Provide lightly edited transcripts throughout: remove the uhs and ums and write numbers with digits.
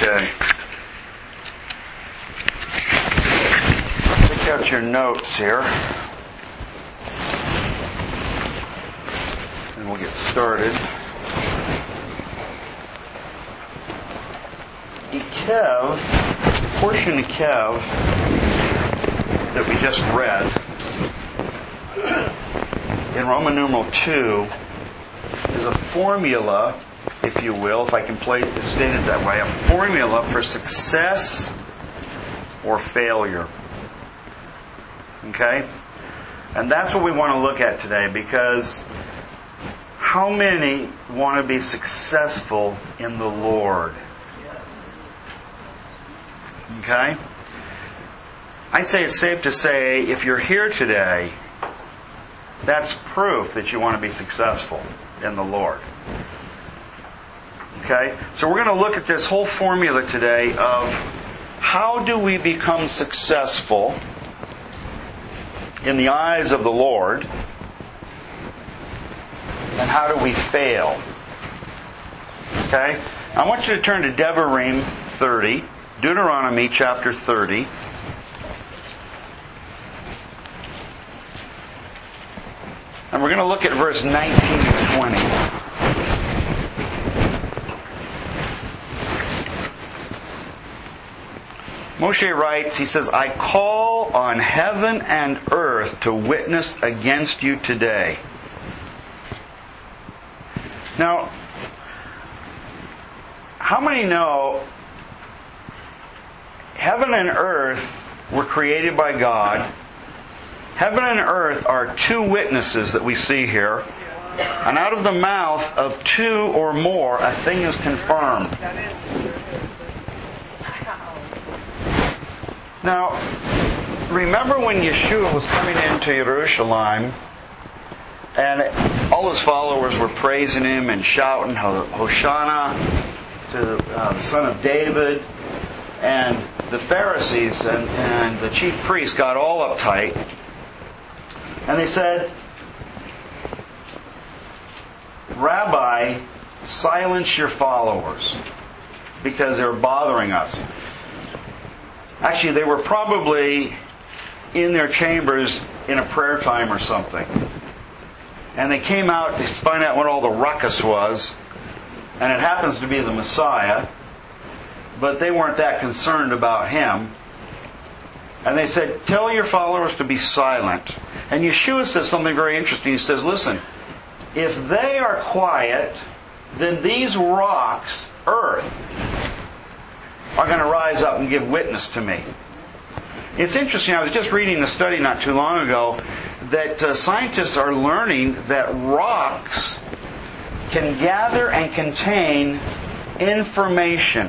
Okay. Take out your notes here. And we'll get started. Ekev, the portion of Kev that we just read in Roman numeral 2 is a formula, if you will, if I can state it that way, a formula for success or failure. Okay? And that's what we want to look at today, because how many want to be successful in the Lord? Okay? I'd say it's safe to say, if you're here today, that's proof that you want to be successful in the Lord. Okay? So we're going to look at this whole formula today of how do we become successful in the eyes of the Lord, and how do we fail? Okay? I want you to turn to Devarim 30, Deuteronomy chapter 30. And we're going to look at verse 19 and 20. Moshe writes, he says, I call on heaven and earth to witness against you today. Now, how many know heaven and earth were created by God? Heaven and earth are two witnesses that we see here. And out of the mouth of two or more, a thing is confirmed. Now, remember when Yeshua was coming into Jerusalem and all his followers were praising him and shouting, Hosanna to the Son of David. And the Pharisees and the chief priests got all uptight. And they said, Rabbi, silence your followers because they're bothering us. Actually, they were probably in their chambers in a prayer time or something. And they came out to find out what all the ruckus was. And it happens to be the Messiah. But they weren't that concerned about him. And they said, tell your followers to be silent. And Yeshua says something very interesting. He says, listen, if they are quiet, then these rocks, earth, are going to rise up and give witness to me. It's interesting, I was just reading a study not too long ago that scientists are learning that rocks can gather and contain information.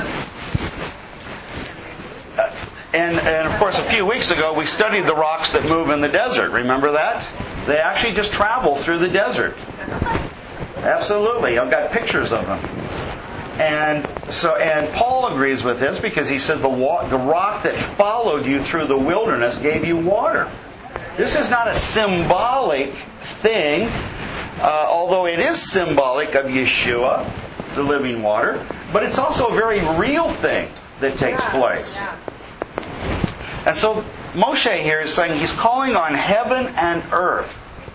And of course, a few weeks ago, we studied the rocks that move in the desert. Remember that? They actually just travel through the desert. Absolutely. I've got pictures of them. And Paul agrees with this because he said the rock that followed you through the wilderness gave you water. This is not a symbolic thing, although it is symbolic of Yeshua, the living water, but it's also a very real thing that takes place. Yeah. And so Moshe here is saying he's calling on heaven and earth.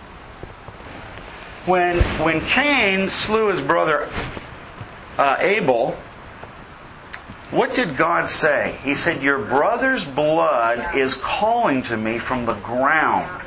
When Cain slew his brother Abel, what did God say? He said, your brother's blood is calling to me from the ground.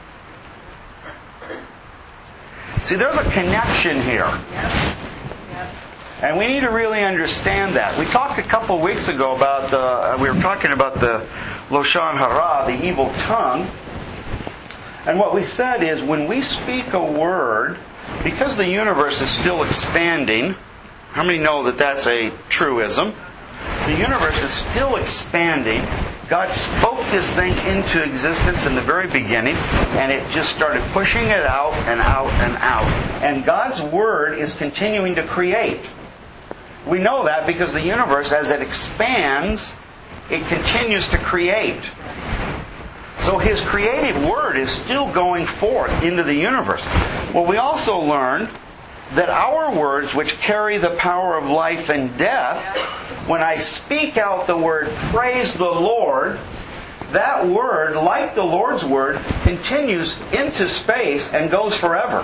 See, there's a connection here. And we need to really understand that. We talked a couple of weeks ago about we were talking about the Lashon Hara, the evil tongue. And what we said is when we speak a word, because the universe is still expanding, how many know that that's a truism? The universe is still expanding. God spoke this thing into existence in the very beginning, and it just started pushing it out and out and out. And God's Word is continuing to create. We know that because the universe, as it expands, it continues to create. So His creative Word is still going forth into the universe. Well, we also learned that our words, which carry the power of life and death, when I speak out the word, praise the Lord, that word, like the Lord's word, continues into space and goes forever.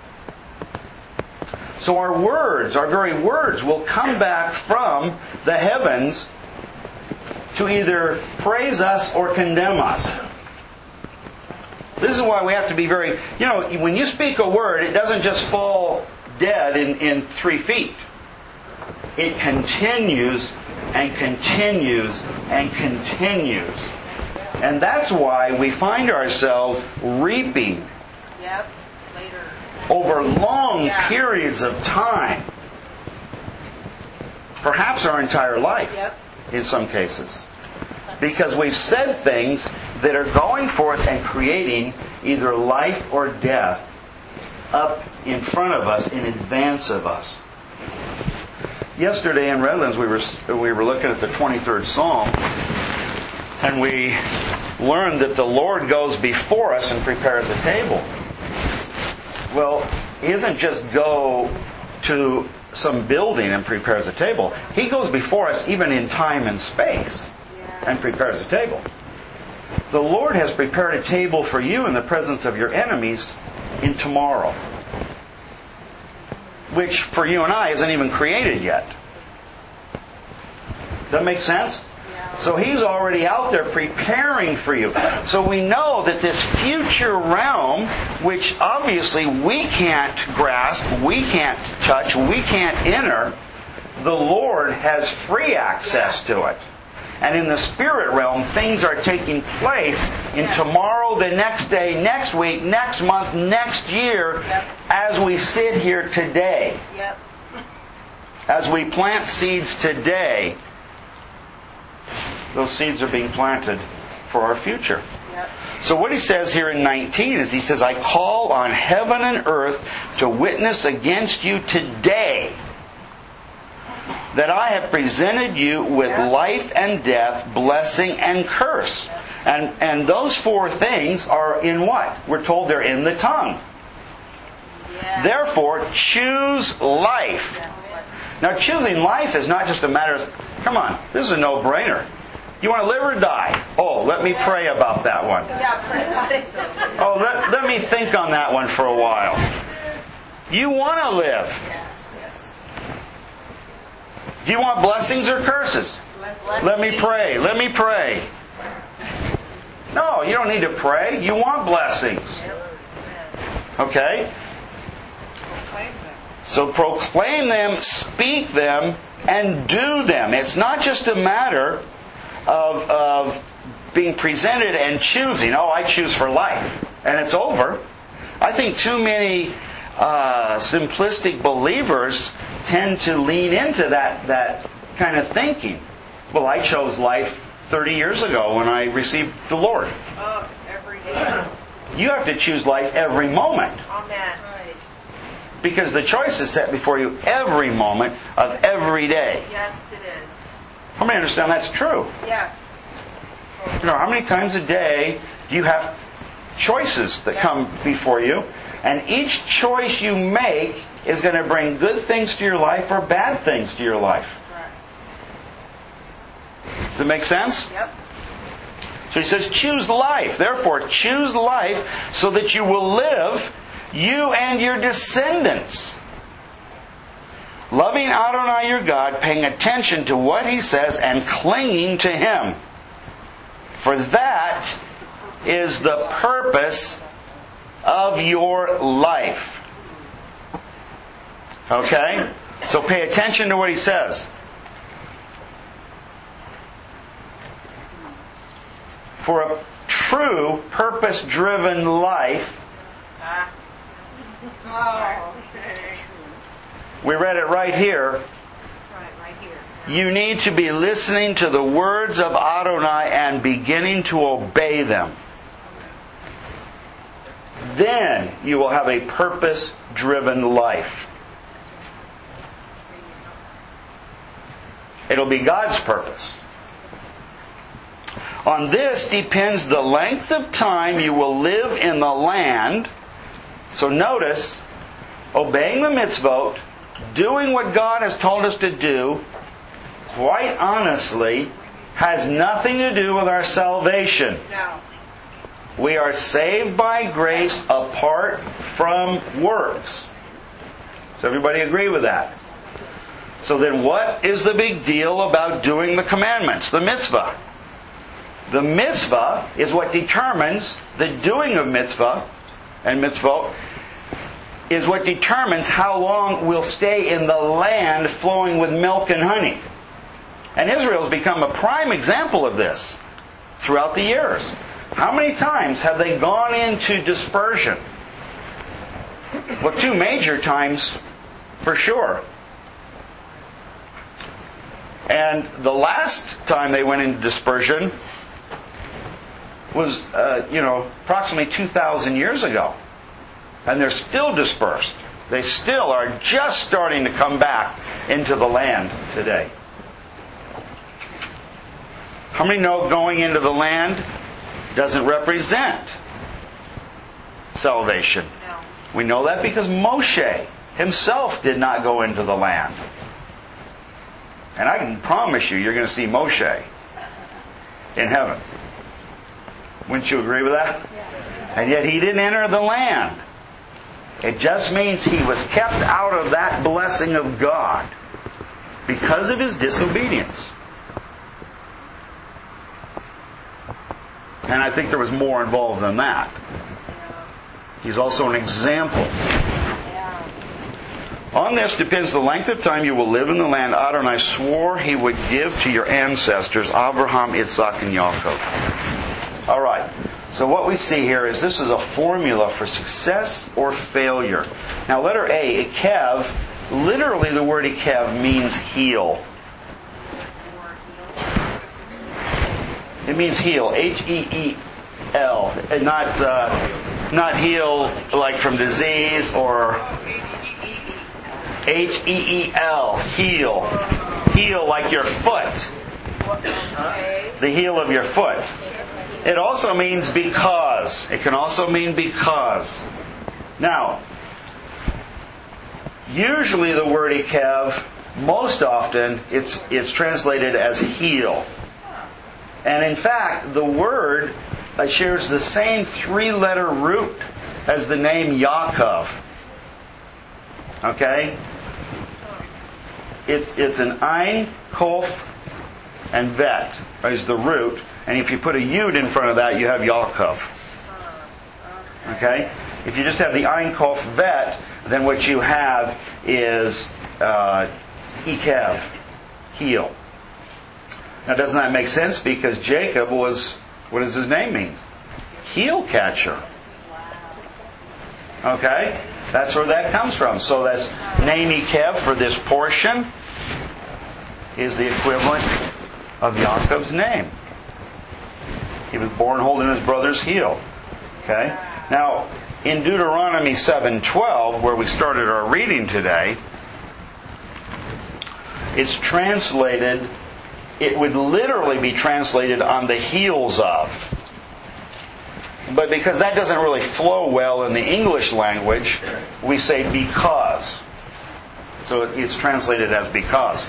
So our words, our very words, will come back from the heavens to either praise us or condemn us. This is why we have to be very... when you speak a word, it doesn't just fall dead in 3 feet. It continues and continues and continues. And that's why we find ourselves reaping later over long periods of time. Perhaps our entire life in some cases. Because we've said things that are going forth and creating either life or death up in front of us, in advance of us. Yesterday in Redlands we were looking at the 23rd Psalm, and we learned that the Lord goes before us and prepares a table. Well, He doesn't just go to some building and prepares a table. He goes before us even in time and space and prepares a table. The Lord has prepared a table for you in the presence of your enemies in tomorrow, which for you and I isn't even created yet. Does that make sense? So He's already out there preparing for you. So we know that this future realm, which obviously we can't grasp, we can't touch, we can't enter, the Lord has free access to it. And in the spirit realm, things are taking place in tomorrow, the next day, next week, next month, next year, as we sit here today. As we plant seeds today, those seeds are being planted for our future. So what he says here in 19 is he says, I call on heaven and earth to witness against you today that I have presented you with life and death, blessing and curse. And those 4 things are in what? We're told they're in the tongue. Therefore, choose life. Now, choosing life is not just a matter of, come on, this is a no-brainer. You want to live or die? Oh, let me pray about that one. Oh, let me think on that one for a while. You want to live. Do you want blessings or curses? Let me pray. Let me pray. No, you don't need to pray. You want blessings. Okay? So proclaim them, speak them, and do them. It's not just a matter of being presented and choosing. Oh, I choose for life. And it's over. I think too many simplistic believers tend to lean into that kind of thinking. Well, I chose life 30 years ago when I received the Lord. Oh, every day. You have to choose life every moment. Amen. Because the choice is set before you every moment of every day. Yes, it is. How many understand that's true? Yes. How many times a day do you have choices that come before you? And each choice you make is going to bring good things to your life or bad things to your life. Correct. Does it make sense? Yep. So he says, choose life. Therefore, choose life so that you will live, you and your descendants. Loving Adonai your God, paying attention to what He says and clinging to Him. For that is the purpose of your life. Okay? So pay attention to what he says. For a true, purpose-driven life, we read it right here. You need to be listening to the words of Adonai and beginning to obey them. Then you will have a purpose-driven life. It'll be God's purpose. On this depends the length of time you will live in the land. So notice, obeying the mitzvot, doing what God has told us to do, quite honestly, has nothing to do with our salvation. No. We are saved by grace apart from works. Does everybody agree with that? So then what is the big deal about doing the commandments, the mitzvah? The mitzvah is what determines the doing of mitzvah, and mitzvot is what determines how long we'll stay in the land flowing with milk and honey. And Israel has become a prime example of this throughout the years. How many times have they gone into dispersion? Well, 2 major times for sure. And the last time they went into dispersion was, approximately 2,000 years ago. And they're still dispersed. They still are just starting to come back into the land today. How many know going into the land doesn't represent salvation? No. We know that because Moshe himself did not go into the land. And I can promise you're going to see Moshe in heaven. Wouldn't you agree with that? And yet he didn't enter the land. It just means he was kept out of that blessing of God because of his disobedience. And I think there was more involved than that. He's also an example. On this depends the length of time you will live in the land Adonai swore He would give to your ancestors, Abraham, Isaac, and Yaakov. All right. So what we see here is this is a formula for success or failure. Now, letter A, Ikev, literally the word Ikev means heal. It means heal, H-E-E-L, and not heal like from disease or H-E-E-L, heal. Heal like your foot. The heel of your foot. It also means because. It can also mean because. Now, usually the word Ikev, most often, it's translated as heal. And in fact, the word shares the same 3-letter root as the name Yaakov. Okay? It's an Ein, Kof, and Vet is the root. And if you put a Yud in front of that, you have Yaakov. Okay? If you just have the Ein, Kof, Vet, then what you have is Ikev, heal. Now, doesn't that make sense? Because Jacob was, what does his name mean? Heel catcher. Okay? That's where that comes from. So that's name Ikev for this portion is the equivalent of Yaakov's name. He was born holding his brother's heel. Okay? Now, in Deuteronomy 7:12, where we started our reading today, it's translated, it would literally be translated on the heels of. But because that doesn't really flow well in the English language, we say because. So it's translated as because.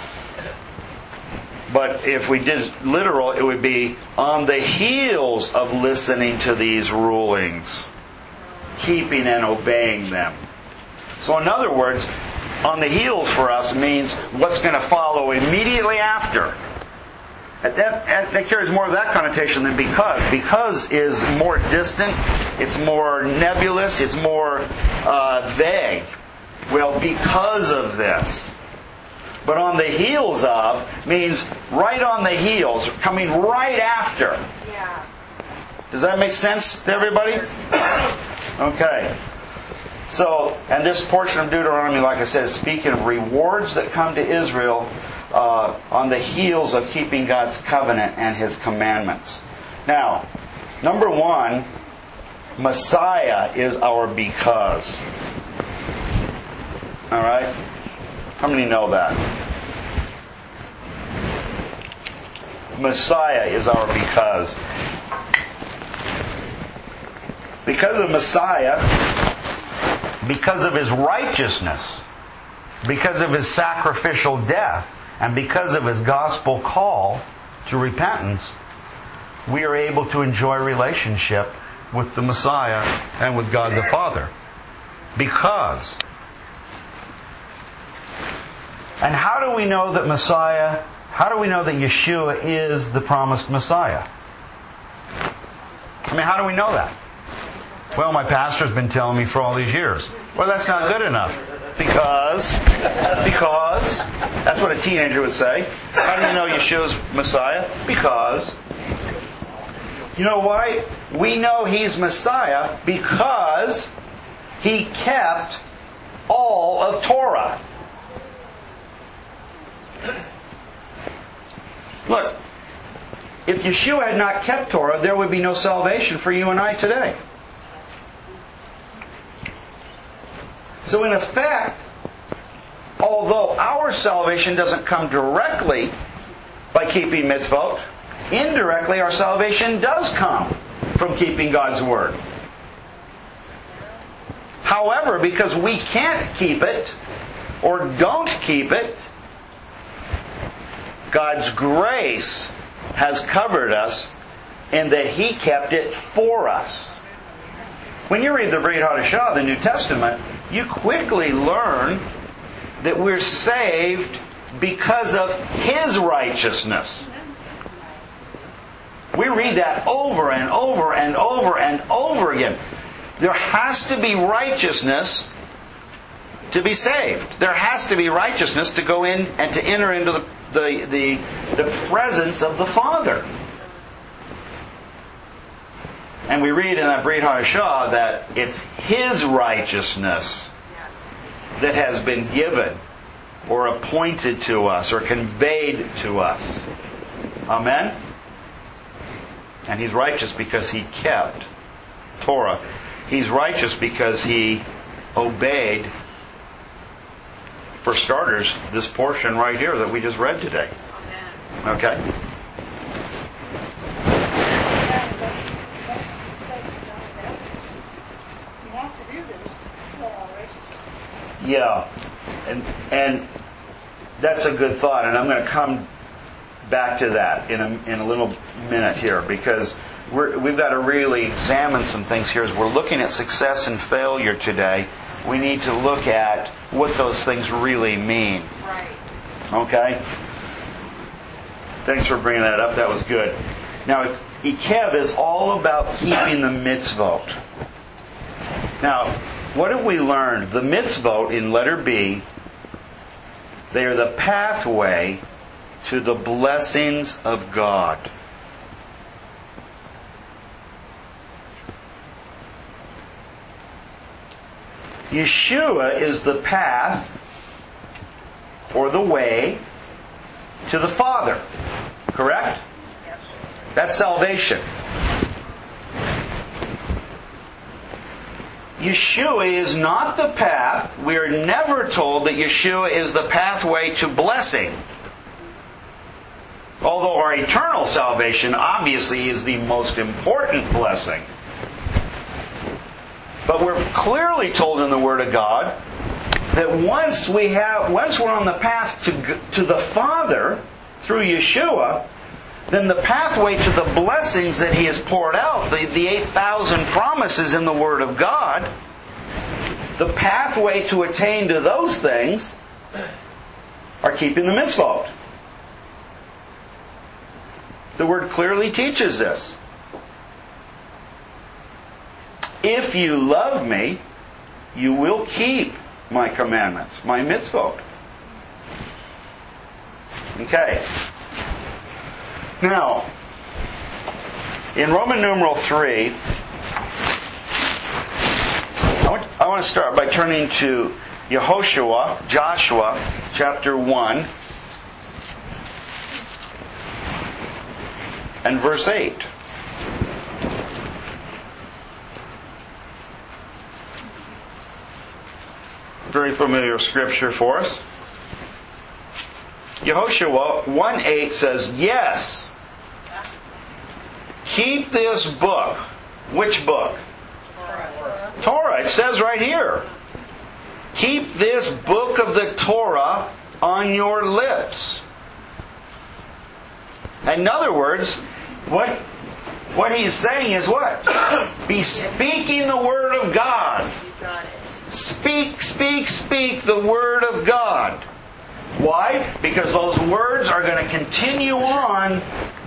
But if we did literal, it would be on the heels of listening to these rulings, keeping and obeying them. So in other words, on the heels for us means what's going to follow immediately after. That carries more of that connotation than because. Because is more distant, it's more nebulous, it's more vague. Well, because of this. But on the heels of means right on the heels, coming right after. Yeah. Does that make sense to everybody? Okay. So, and this portion of Deuteronomy, like I said, is speaking of rewards that come to Israel on the heels of keeping God's covenant and His commandments. Now, number 1, Messiah is our because. All right? How many know that? Messiah is our because. Because of Messiah, because of His righteousness, because of His sacrificial death, and because of His gospel call to repentance, we are able to enjoy relationship with the Messiah and with God the Father. Because. And how do we know that Yeshua is the promised Messiah? I mean, how do we know that? Well, my pastor's been telling me for all these years. Well, that's not good enough. Because, that's what a teenager would say. How do you know Yeshua's Messiah? Because. You know why? We know He's Messiah because He kept all of Torah. Look, if Yeshua had not kept Torah, there would be no salvation for you and I today. So in effect, although our salvation doesn't come directly by keeping mitzvot, indirectly our salvation does come from keeping God's Word. However, because we can't keep it, or don't keep it, God's grace has covered us in that He kept it for us. When you read the Brit Hadashah, the New Testament, you quickly learn that we're saved because of His righteousness. We read that over and over and over and over again. There has to be righteousness to be saved. There has to be righteousness to go in and to enter into the presence of the Father. And we read in that Brit Hadashah that it's His righteousness that has been given or appointed to us or conveyed to us. Amen? And He's righteous because He kept Torah. He's righteous because He obeyed, for starters, this portion right here that we just read today. Okay? Yeah, and that's a good thought, and I'm going to come back to that in a little minute here, because we've got to really examine some things here. As we're looking at success and failure today, we need to look at what those things really mean. Right. Okay? Thanks for bringing that up. That was good. Now, Ikev is all about keeping the mitzvot. Now, what have we learned? The mitzvot in letter B, they are the pathway to the blessings of God. Yeshua is the path or the way to the Father. Correct? Yes. That's salvation. Yeshua is not the path. We are never told that Yeshua is the pathway to blessing. Although our eternal salvation obviously is the most important blessing. But we're clearly told in the Word of God that once we're on the path to the Father through Yeshua, then the pathway to the blessings that He has poured out, the 8,000 promises in the Word of God, the pathway to attain to those things are keeping the mitzvot. The Word clearly teaches this. If you love me, you will keep my commandments, my mitzvot. Okay. Now, in Roman numeral 3, I want to start by turning to Yehoshua, Joshua, chapter 1, and verse 8. Very familiar scripture for us. Yehoshua 1:8 says, yes, keep this book. Which book? Torah. Torah. It says right here. Keep this book of the Torah on your lips. In other words, what he's saying is what? Be speaking the Word of God. You got it. Speak, speak, speak the Word of God. Why? Because those words are going to continue on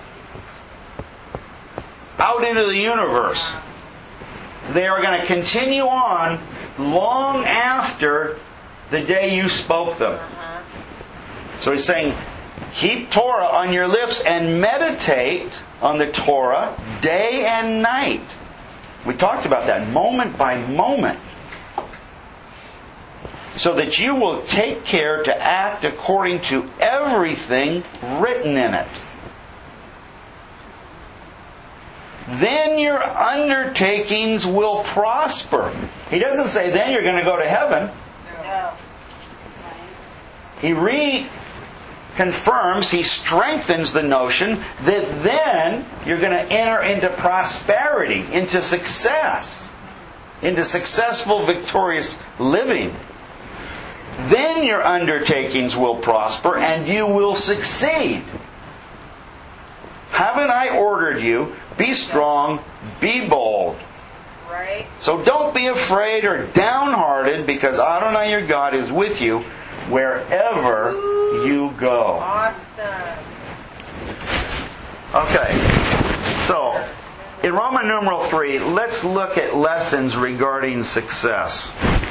out into the universe. They are going to continue on long after the day you spoke them. So he's saying, keep Torah on your lips and meditate on the Torah day and night. We talked about that moment by moment. So that you will take care to act according to everything written in it. Then your undertakings will prosper. He doesn't say then you're going to go to heaven. No. He reconfirms, he strengthens the notion that then you're going to enter into prosperity, into success, into successful, victorious living. Then your undertakings will prosper and you will succeed. Haven't I ordered you? Be strong, be bold. Right? So don't be afraid or downhearted, because Adonai your God is with you wherever you go. Awesome. Okay, so in Roman numeral 3, let's look at lessons regarding success.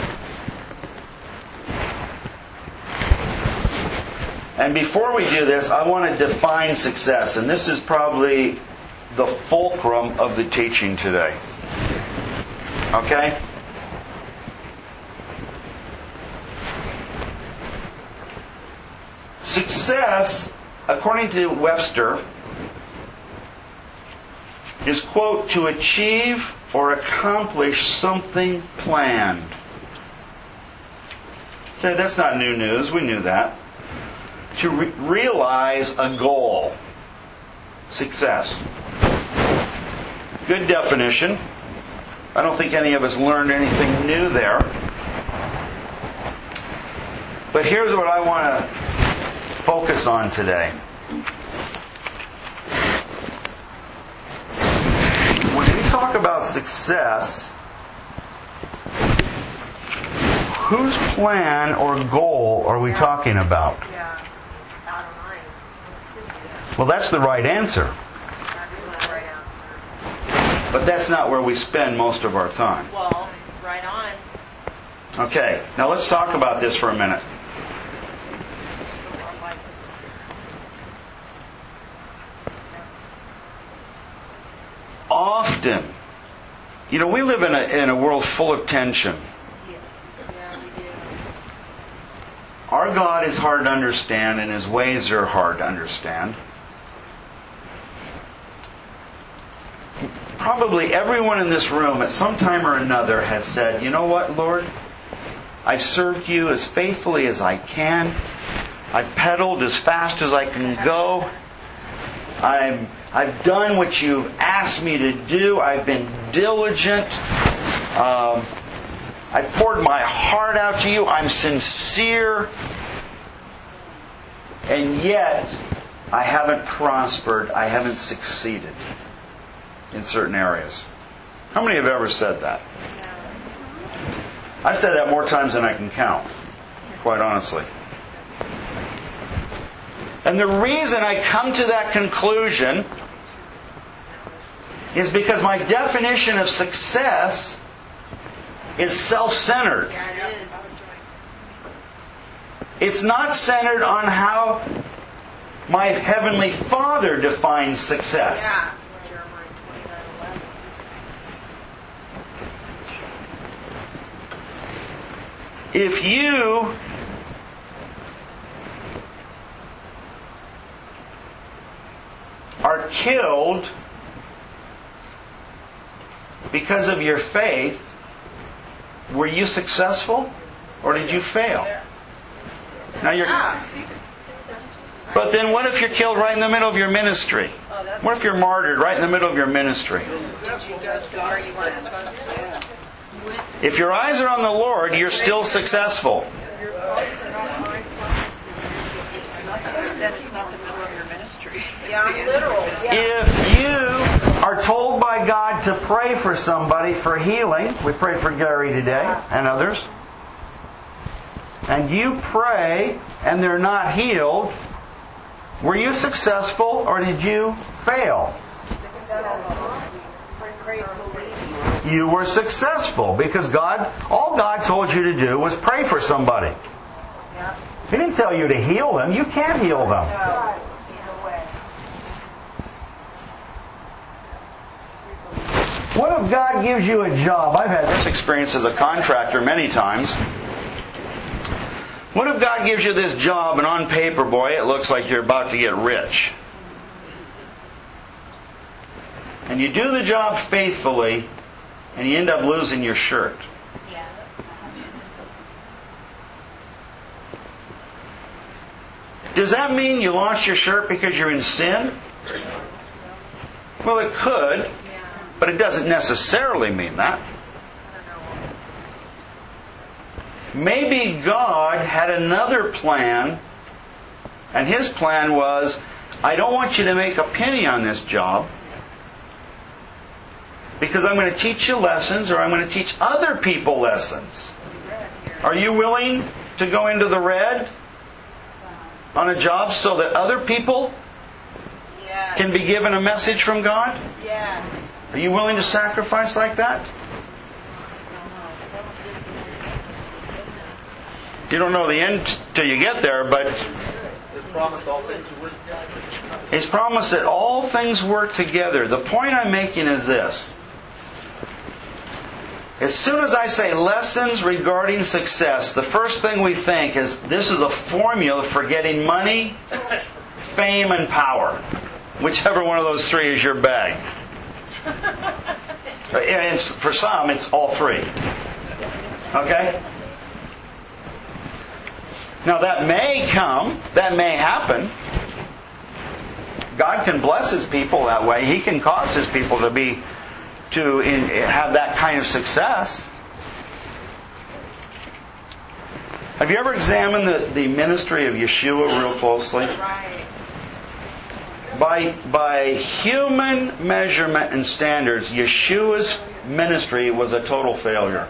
And before we do this, I want to define success. And this is probably the fulcrum of the teaching today. Okay? Success, according to Webster, is, quote, to achieve or accomplish something planned. Okay, that's not new news. We knew that. To realize a goal. Success. Good definition. I don't think any of us learned anything new there. But here's what I want to focus on today. When we talk about success, whose plan or goal are we talking about? Yeah. Out of mind. Well, that's the right answer. That is the right answer. But that's not where we spend most of our time. Well, right on. Okay, now let's talk about this for a minute. Often, we live in a world full of tension. Yeah, we do. Our God is hard to understand, and His ways are hard to understand. Probably everyone in this room at some time or another has said, you know what, Lord? I've served you as faithfully as I can. I've pedaled as fast as I can go. I've done what you've asked me to do. I've been diligent. I've poured my heart out to you. I'm sincere. And yet, I haven't prospered. I haven't succeeded in certain areas. How many have ever said that? I've said that more times than I can count, quite honestly. And the reason I come to that conclusion is because my definition of success is self-centered. Yeah, it is. It's not centered on how my Heavenly Father defines success. Yeah. If you are killed because of your faith, were you successful or did you fail? Now you're. But then what if you're killed right in the middle of your ministry? What if you're martyred right in the middle of your ministry? Did you go to where you weren't supposed to? You went If your eyes are on the Lord, you're still successful. Your thoughts are not my thoughts. Then it's not the middle of your ministry. Yeah, I'm literal. If you are told by God to pray for somebody for healing, we prayed for Gary today and others, and you pray and they're not healed, were you successful or did you fail? You were successful because all God told you to do was pray for somebody. He didn't tell you to heal them. You can't heal them. What if God gives you a job? I've had this experience as a contractor many times. What if God gives you this job and on paper, boy, it looks like you're about to get rich. And you do the job faithfully and you end up losing your shirt. Does that mean you lost your shirt because you're in sin? Well, it could, but it doesn't necessarily mean that. Maybe God had another plan, and His plan was, I don't want you to make a penny on this job, because I'm going to teach you lessons, or I'm going to teach other people lessons. Are you willing to go into the red on a job so that other people can be given a message from God? Yes. Are you willing to sacrifice like that? You don't know the end till you get there, but He's promised that all things work together. The point I'm making is this. As soon as I say lessons regarding success, the first thing we think is this is a formula for getting money, fame, and power. Whichever one of those three is your bag. For some, it's all three. Okay? Now that may come, that may happen. God can bless His people that way. He can cause His people to have that kind of success. Have you ever examined the ministry of Yeshua real closely? Right. By human measurement and standards, Yeshua's ministry was a total failure.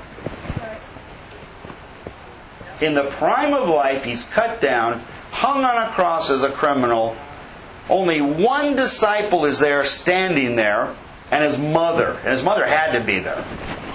In the prime of life, He's cut down, hung on a cross as a criminal. Only one disciple is there, standing there, and his mother. And his mother had to be there.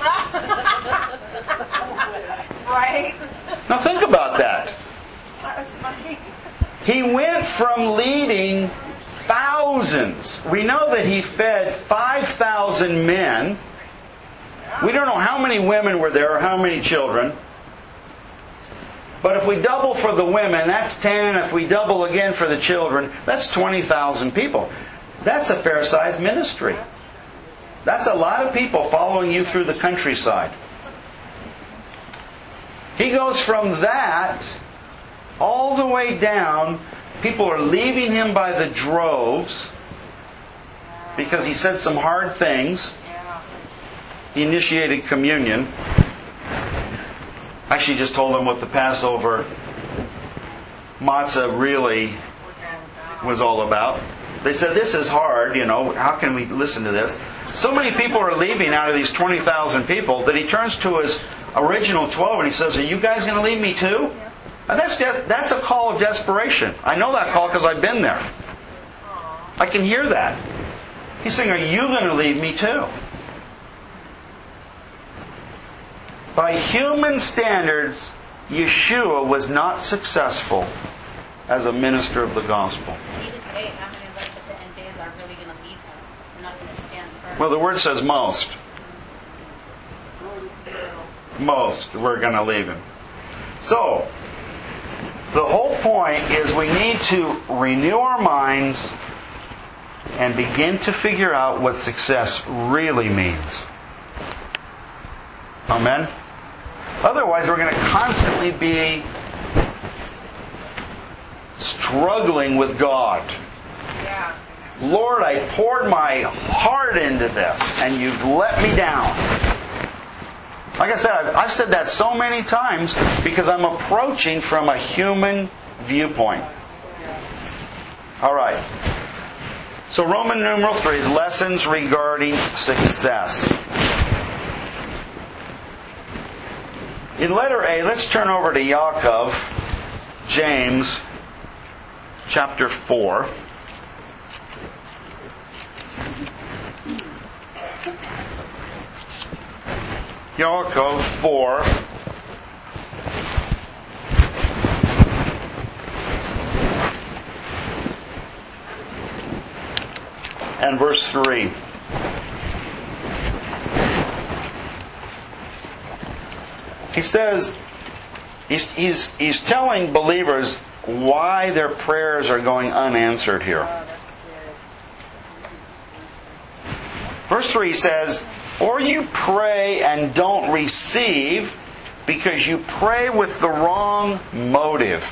Right. Now think about that. That was funny. He went from leading thousands. We know that He fed 5,000 men. We don't know how many women were there or how many children. But if we double for the women, that's 10. And if we double again for the children, that's 20,000 people. That's a fair-sized ministry. That's a lot of people following you through the countryside. He goes from that all the way down. People are leaving Him by the droves because He said some hard things. He initiated communion. Actually just told them what the Passover matzah really was all about. They said, this is hard, how can we listen to this? So many people are leaving out of these 20,000 people that He turns to His original 12 and He says, are you guys going to leave me too? And that's a call of desperation. I know that call because I've been there. I can hear that. He's saying, are you going to leave me too? By human standards, Yeshua was not successful as a minister of the gospel. Even today, how many of us at the end days are really going to leave Him? We're not going to stand firm. Well, the word says most. Most, we're going to leave Him. So, the whole point is we need to renew our minds and begin to figure out what success really means. Amen? Otherwise, we're going to constantly be struggling with God. Yeah. Lord, I poured my heart into this, and You've let me down. Like I said, I've said that so many times because I'm approaching from a human viewpoint. All right. So Roman numeral 3, lessons regarding success. In letter A, let's turn over to Yaakov, James, chapter 4. Yaakov 4. And verse 3. He says, he's telling believers why their prayers are going unanswered here. Verse 3 says, or you pray and don't receive because you pray with the wrong motive.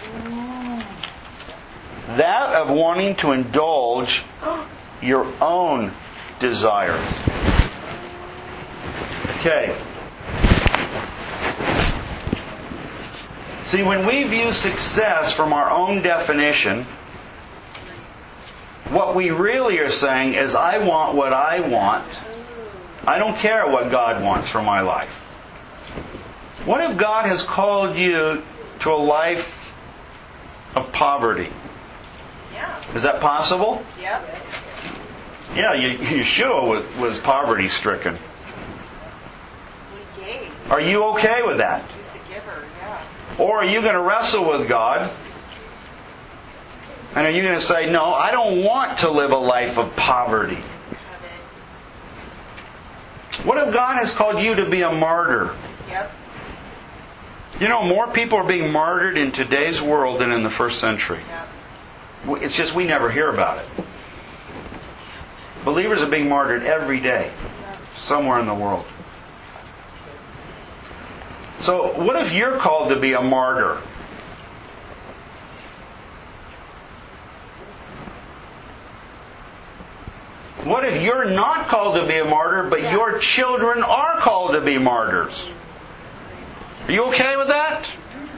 That of wanting to indulge your own desires. Okay. See, when we view success from our own definition, what we really are saying is, I want what I want. I don't care what God wants for my life. What if God has called you to a life of poverty? Yeah. Is that possible? Yep. Yeah, Yeshua was poverty-stricken. We gave. Are you okay with that? He's the giver, yeah. Or are you going to wrestle with God? And are you going to say, no, I don't want to live a life of poverty? What if God has called you to be a martyr? Yep. You know, more people are being martyred in today's world than in the first century. Yep. It's just we never hear about it. Believers are being martyred every day, somewhere in the world. So, what if you're called to be a martyr? What if you're not called to be a martyr, but your children are called to be martyrs? Are you okay with that?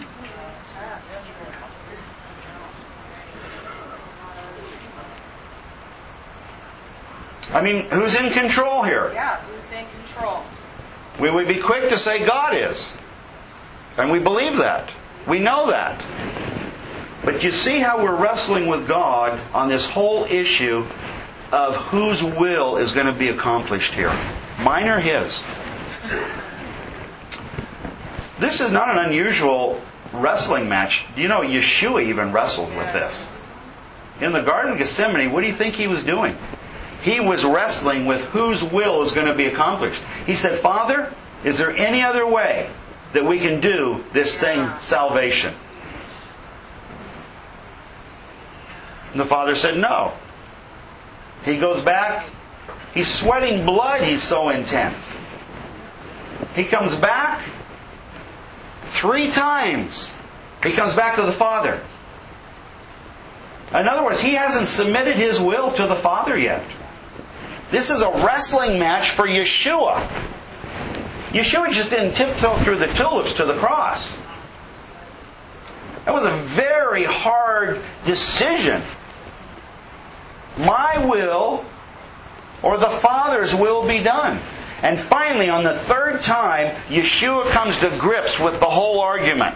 I mean, who's in control here? Yeah, who's in control? We would be quick to say God is. And we believe that. We know that. But you see how we're wrestling with God on this whole issue of whose will is going to be accomplished here. Mine or His? This is not an unusual wrestling match. Do you know Yeshua even wrestled with this? In the Garden of Gethsemane, what do you think He was doing? He was wrestling with whose will is going to be accomplished. He said, Father, is there any other way that we can do this thing, salvation? And the Father said, no. He goes back. He's sweating blood. He's so intense. He comes back 3 times. He comes back to the Father. In other words, He hasn't submitted His will to the Father yet. This is a wrestling match for Yeshua. Yeshua just didn't tiptoe through the tulips to the cross. That was a very hard decision. My will or the Father's will be done. And finally, on the 3rd time, Yeshua comes to grips with the whole argument.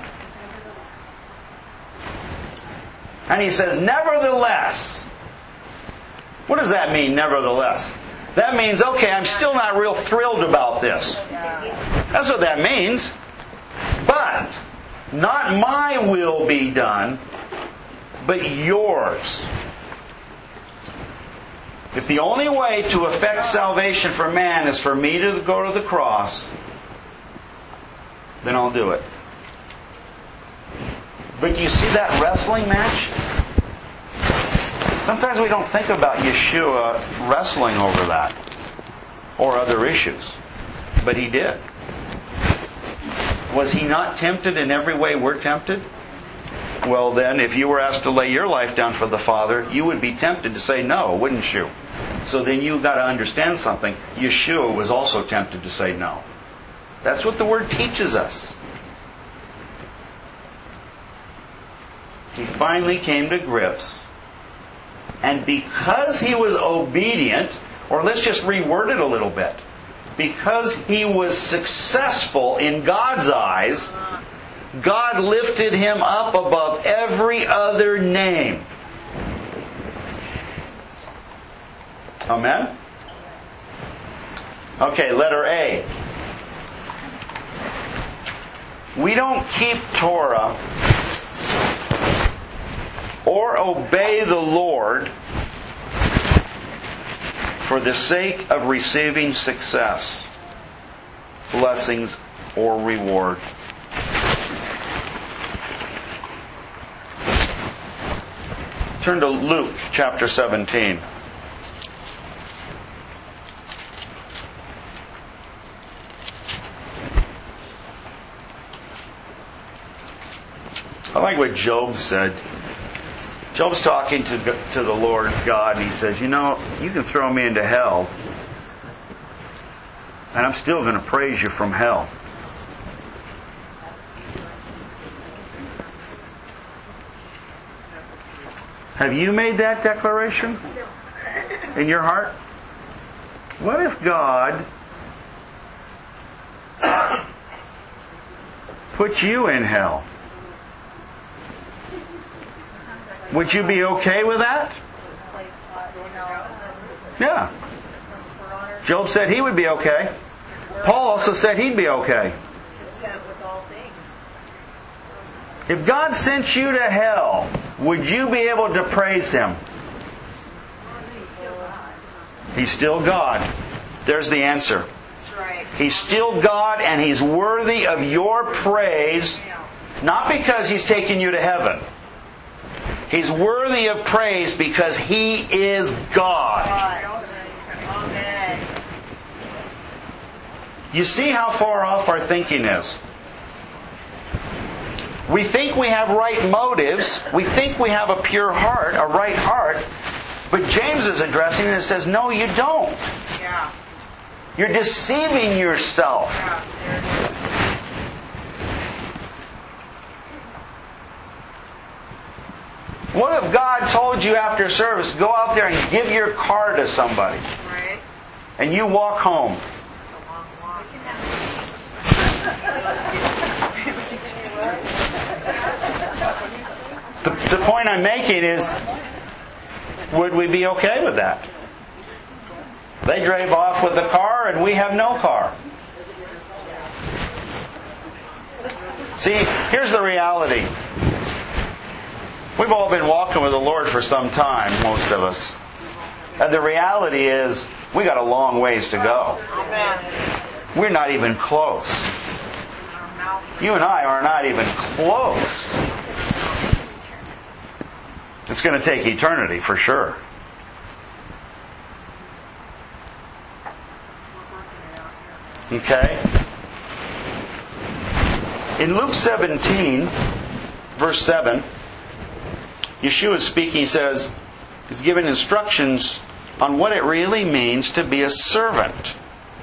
And He says, nevertheless. What does that mean, nevertheless? That means, okay, I'm still not real thrilled about this. That's what that means. But, not my will be done, but yours. If the only way to effect salvation for man is for me to go to the cross, then I'll do it. But you see that wrestling match? Sometimes we don't think about Yeshua wrestling over that or other issues. But He did. Was He not tempted in every way we're tempted? Well then, if you were asked to lay your life down for the Father, you would be tempted to say no, wouldn't you? So then you've got to understand something. Yeshua was also tempted to say no. That's what the Word teaches us. He finally came to grips. And because he was obedient, or let's just reword it a little bit, because he was successful in God's eyes, God lifted him up above every other name. Amen? Okay, letter A. We don't keep Torah or obey the Lord for the sake of receiving success, blessings, or reward. Turn to Luke chapter 17. I like what Job said. Job's talking to the Lord God, and he says, you know, you can throw me into hell, and I'm still going to praise you from hell. Have you made that declaration in your heart? What if God put you in hell? Would you be okay with that? Yeah. Job said he would be okay. Paul also said he'd be okay. If God sent you to hell, would you be able to praise Him? He's still God. There's the answer. He's still God, and He's worthy of your praise, not because He's taken you to heaven. He's worthy of praise because He is God. You see how far off our thinking is. We think we have right motives. We think we have a pure heart, a right heart. But James is addressing it and says, no, you don't. Yeah. You're deceiving yourself. What if God told you after service, go out there and give your car to somebody, Right. and you walk home? The point I'm making is, would we be okay with that? They drove off with the car and we have no car. See, here's the reality. We've all been walking with the Lord for some time, most of us. And the reality is, we got a long ways to go. We're not even close. You and I are not even close. It's going to take eternity for sure. Okay? In Luke 17, verse 7, Yeshua speaking says, he's given instructions on what it really means to be a servant.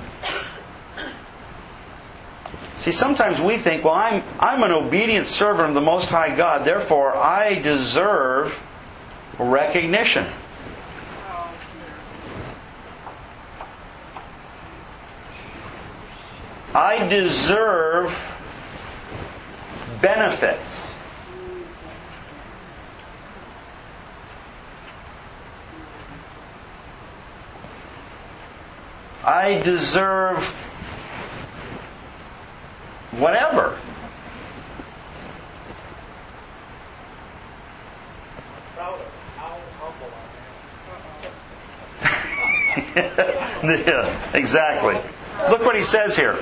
See, sometimes we think, well, I'm an obedient servant of the Most High God, therefore I deserve recognition. I deserve benefits. I deserve whatever. Yeah, exactly. Look what he says here.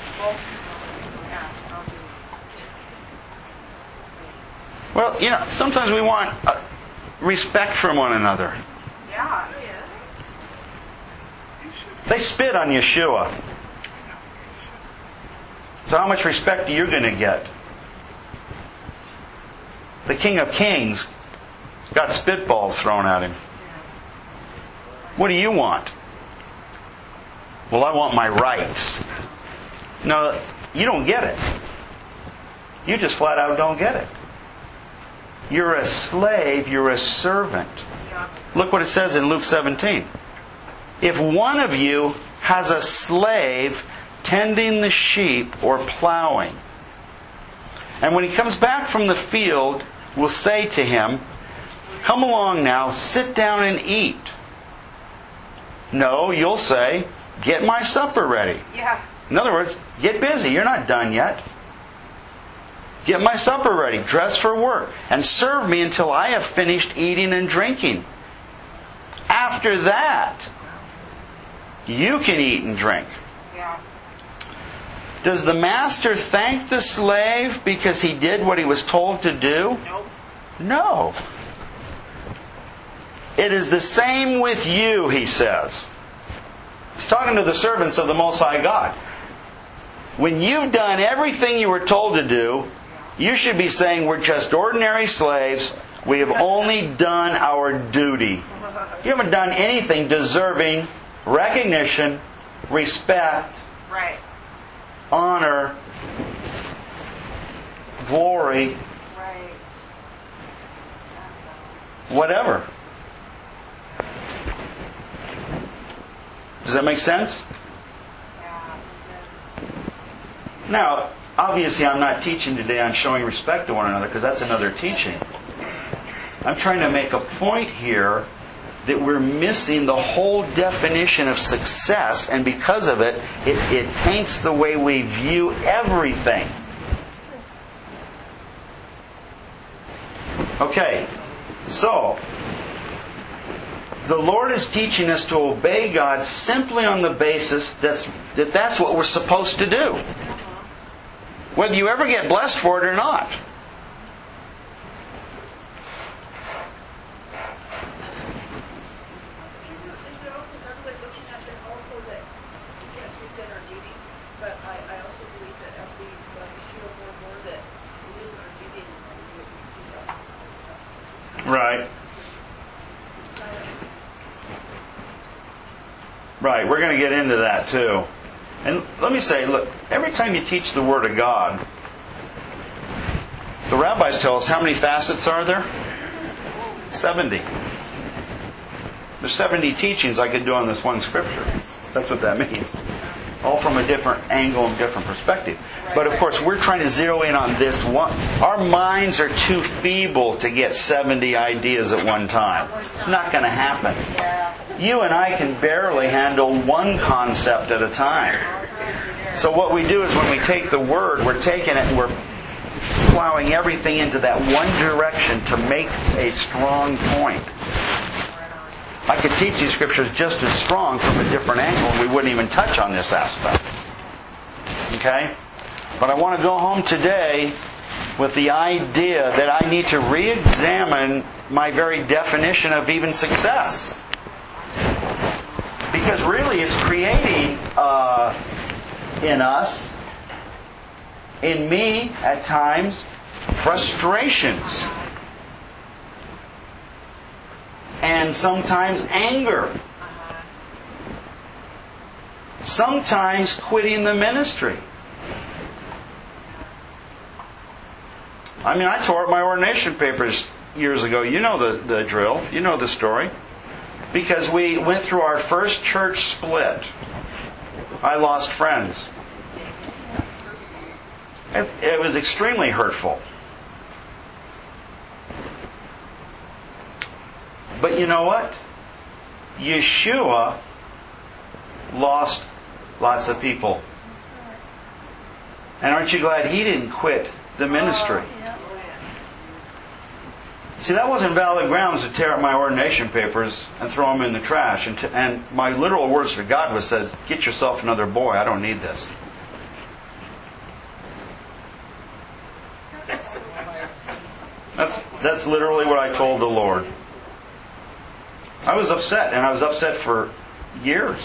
Well, you know, sometimes we want respect from one another. Yeah. They spit on Yeshua. So how much respect are you going to get? The King of Kings got spitballs thrown at him. What do you want? Well, I want my rights. No, you don't get it. You just flat out don't get it. You're a slave, you're a servant. Look what it says in Luke 17. If one of you has a slave tending the sheep or plowing, and when he comes back from the field, will say to him, "Come along now, sit down and eat." No, you'll say, "Get my supper ready." Yeah. In other words, get busy. You're not done yet. Get my supper ready, dress for work, and serve me until I have finished eating and drinking. After that, you can eat and drink. Yeah. Does the master thank the slave because he did what he was told to do? Nope. No. It is the same with you, he says. He's talking to the servants of the Most High God. When you've done everything you were told to do, you should be saying, we're just ordinary slaves. We have only done our duty. You haven't done anything deserving recognition, respect, Right. honor, glory, Right. whatever. Does that make sense? Yeah. It does. Now, obviously I'm not teaching today on showing respect to one another because that's another teaching. I'm trying to make a point here that we're missing the whole definition of success, and because of it, it taints the way we view everything. Okay, so the Lord is teaching us to obey God simply on the basis that's what we're supposed to do. Whether you ever get blessed for it or not. Is it also kind of like looking at it also that, yes, we've done our duty, but I also believe that as we show more and more that it isn't our duty anymore to do it, we do that other stuff. Right. Right, we're going to get into that too. And let me say, look, every time you teach the Word of God, the rabbis tell us how many facets are there? 70. There's 70 teachings I could do on this one scripture. That's what that means. All from a different angle and different perspective. But of course, we're trying to zero in on this one. Our minds are too feeble to get 70 ideas at one time. It's not going to happen. You and I can barely handle one concept at a time. So what we do is when we take the Word, we're taking it and we're plowing everything into that one direction to make a strong point. I could teach these scriptures just as strong from a different angle and we wouldn't even touch on this aspect. Okay? But I want to go home today with the idea that I need to re-examine my very definition of even success. Because really it's creating in us, in me at times, frustrations. And sometimes anger. Sometimes quitting the ministry. I mean, I tore up my ordination papers years ago. You know the drill. You know the story. Because we went through our first church split. I lost friends. It was extremely hurtful. But you know what? Yeshua lost lots of people. And aren't you glad he didn't quit the ministry? See, that wasn't valid grounds to tear up my ordination papers and throw them in the trash. And my literal words to God was, get yourself another boy. I don't need this. That's literally what I told the Lord. I was upset, and I was upset for years.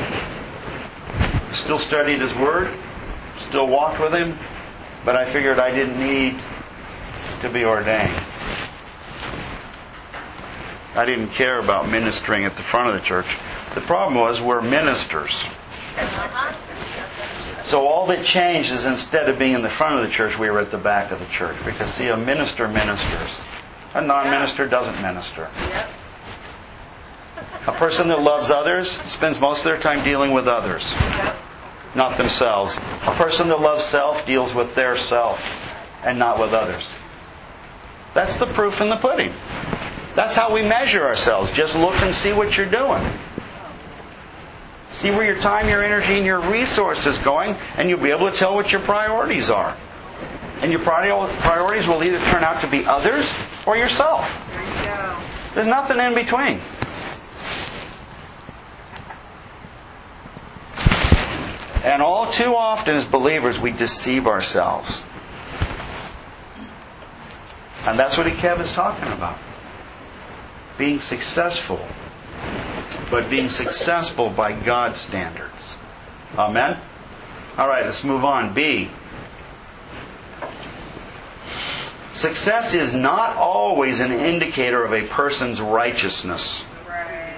Still studied His Word, still walked with Him, but I figured I didn't need to be ordained. I didn't care about ministering at the front of the church. The problem was we're ministers. So all that changed is instead of being in the front of the church, we were at the back of the church. Because see, a minister ministers. A non-minister doesn't minister. Yep. A person that loves others spends most of their time dealing with others, Yep. not themselves. A person that loves self deals with their self and not with others. That's the proof in the pudding. That's how we measure ourselves. Just look and see what you're doing. See where your time, your energy, and your resources is going, and you'll be able to tell what your priorities are. And your priorities will either turn out to be others or yourself. There you go. There's nothing in between. And all too often as believers, we deceive ourselves. And that's what Kevin's talking about. Being successful. But being successful by God's standards. Amen? Alright, let's move on. B. Success is not always an indicator of a person's righteousness. Right.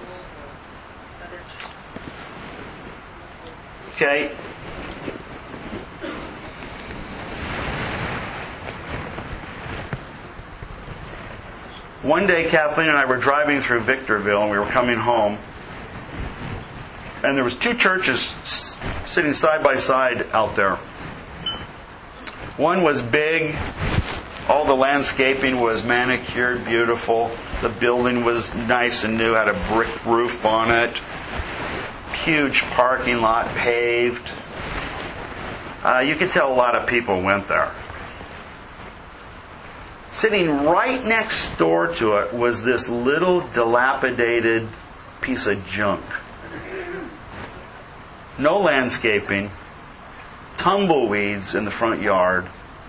Okay? One day, Kathleen and I were driving through Victorville, and we were coming home. And there was two churches sitting side by side out there. One was big. All the landscaping was manicured, beautiful. The building was nice and new, had a brick roof on it. Huge parking lot, paved. You could tell a lot of people went there. Sitting right next door to it was this little dilapidated piece of junk. No landscaping, tumbleweeds in the front yard,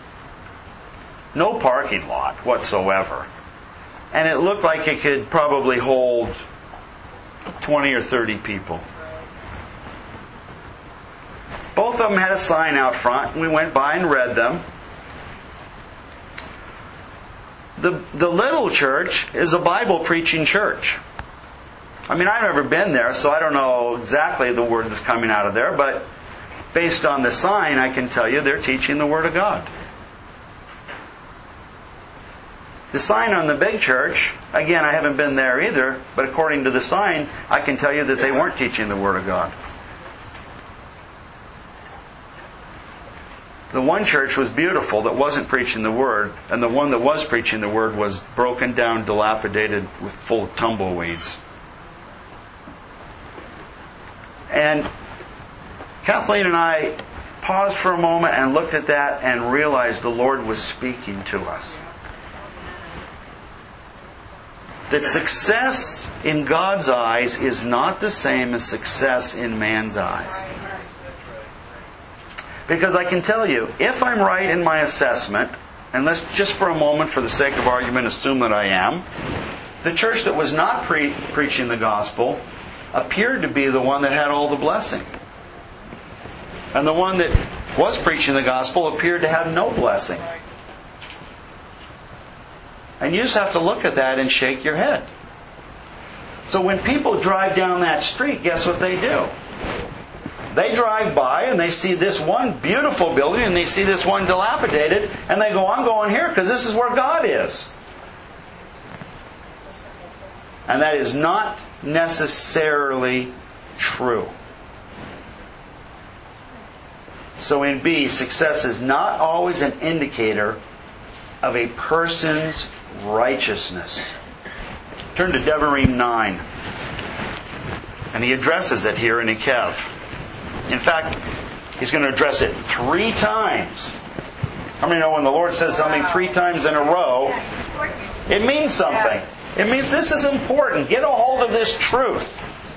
no parking lot whatsoever. And it looked like it could probably hold 20 or 30 people. Both of them had a sign out front, and we went by and read them. The little church is a Bible preaching church. I mean, I've never been there, so I don't know exactly the word that's coming out of there, but based on the sign, I can tell you they're teaching the Word of God. The sign on the big church, again, I haven't been there either, but according to the sign, I can tell you that they weren't teaching the Word of God. The one church was beautiful that wasn't preaching the Word, and the one that was preaching the Word was broken down, dilapidated, with full of tumbleweeds. And Kathleen and I paused for a moment and looked at that and realized the Lord was speaking to us. That success in God's eyes is not the same as success in man's eyes. Because I can tell you, if I'm right in my assessment, and let's just for a moment, for the sake of argument, assume that I am, the church that was not preaching the gospel appeared to be the one that had all the blessing. And the one that was preaching the gospel appeared to have no blessing. And you just have to look at that and shake your head. So when people drive down that street, guess what they do? They drive by and they see this one beautiful building and they see this one dilapidated, and they go, I'm going here because this is where God is. And that is not necessarily true. So in B, success is not always an indicator of a person's righteousness. Turn to Devarim 9. And he addresses it here in Kev. In fact, he's going to address it 3 times. How many know when the Lord says something 3 times in a row, it means something. It means this is important. Get a hold of this truth.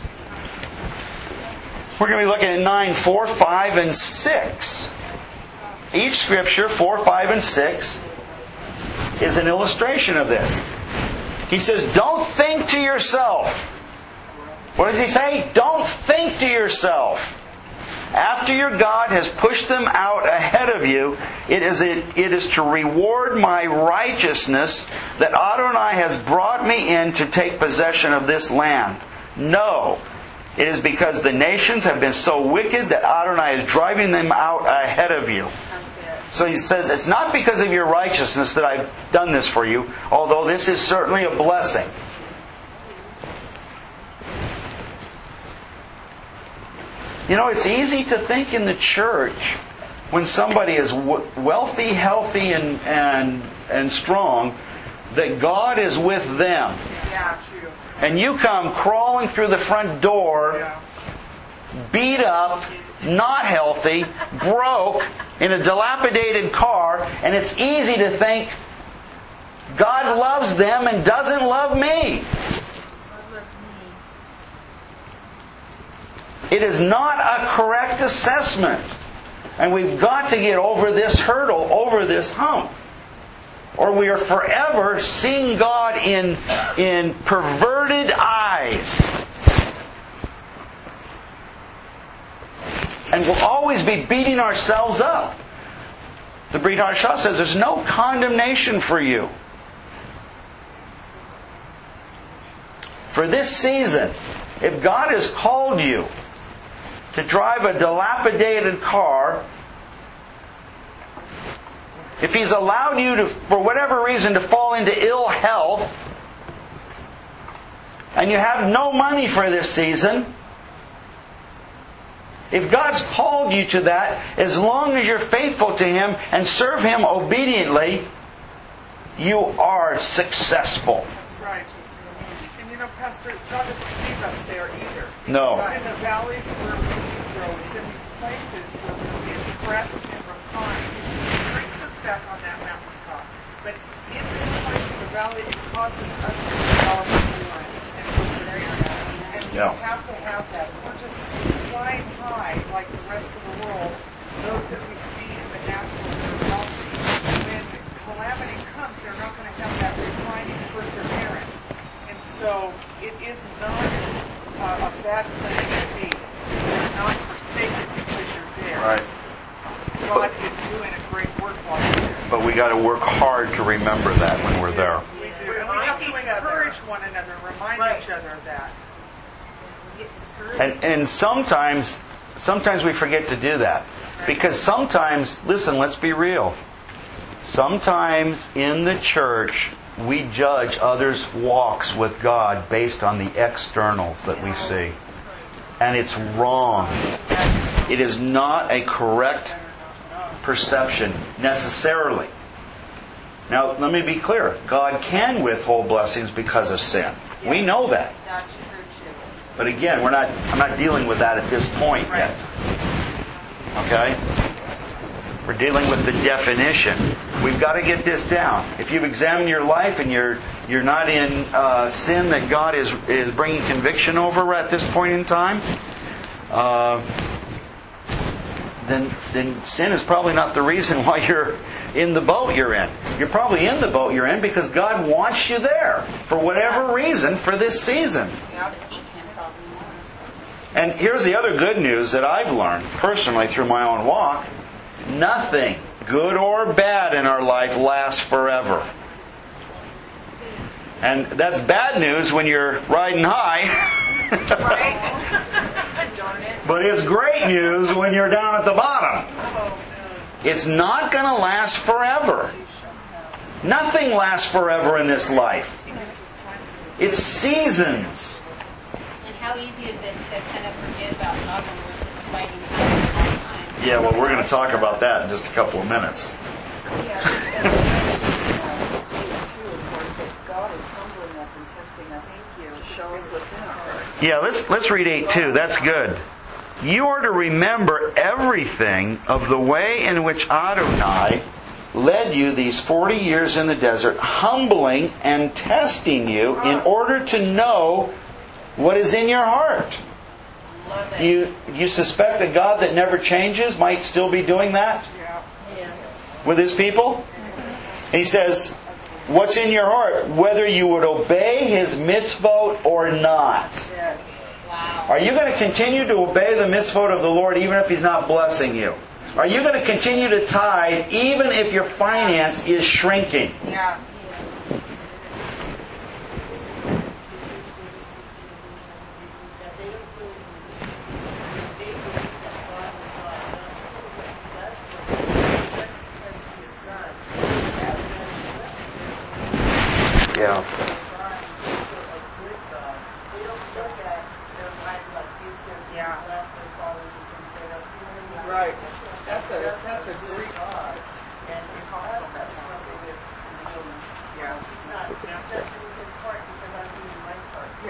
We're going to be looking at 9, 4, 5, and 6. Each scripture, 4, 5, and 6, is an illustration of this. He says, don't think to yourself. What does he say? Don't think to yourself. After your God has pushed them out ahead of you, it is to reward my righteousness that Adonai has brought me in to take possession of this land. No, It is because the nations have been so wicked that Adonai is driving them out ahead of you. So he says, it's not because of your righteousness that I've done this for you, although this is certainly a blessing. You know, it's easy to think in the church when somebody is wealthy, healthy, and strong, that God is with them. Yeah, true. And you come crawling through the front door, beat up, not healthy, broke, in a dilapidated car, and it's easy to think God loves them and doesn't love me. It is not a correct assessment. And we've got to get over this hurdle, over this hump. Or we are forever seeing God in perverted eyes. And we'll always be beating ourselves up. The Brit Hadashah says there's no condemnation for you. For this season, if God has called you to drive a dilapidated car, if He's allowed you to, for whatever reason, to fall into ill health, and you have no money for this season, if God's called you to that, as long as you're faithful to Him and serve Him obediently, you are successful. That's right. And you know, Pastor, God doesn't leave us there either. No. It's in the valleys where we grow. It's in these places where we're being pressed and refined. He brings us back on that mountaintop. But in this place in the valley, it causes us to develop endurance and perseverance. And we have to have that. We're just flying high like the rest of the world, those that we see in the natural and healthy. When calamity comes, they're not going to have that refining perseverance. And so it is not a bad place to be. You're not forsaken because you're there. Right. God is doing a great work while you're there. But we got to work hard to remember that when we're there. We do. And we have to encourage one another and remind each other of that. And sometimes we forget to do that. Because sometimes, listen, let's be real. Sometimes in the church, we judge others' walks with God based on the externals that we see. And it's wrong. It is not a correct perception necessarily. Now, let me be clear. God can withhold blessings because of sin. We know that. That's true too. But again, I'm not dealing with that at this point yet. Okay? We're dealing with the definition. We've got to get this down. If you've examined your life and you're not in sin that God is bringing conviction over at this point in time, then sin is probably not the reason why you're in the boat you're in. You're probably in the boat you're in because God wants you there for whatever reason for this season. And here's the other good news that I've learned personally through my own walk. Nothing, good or bad in our life, lasts forever. And that's bad news when you're riding high. But it's great news when you're down at the bottom. It's not going to last forever. Nothing lasts forever in this life. It's seasons. And how easy is it to kind of forget about God when we're fighting all the time? Yeah, well, we're going to talk about that in just a couple of minutes. Yeah, let's read 8:2. That's good. You are to remember everything of the way in which Adonai led you these 40 years in the desert, humbling and testing you in order to know what is in your heart. You suspect that God that never changes might still be doing that with His people? And He says, what's in your heart? Whether you would obey His mitzvot or not. Are you going to continue to obey the mitzvot of the Lord even if He's not blessing you? Are you going to continue to tithe even if your finance is shrinking? Yeah.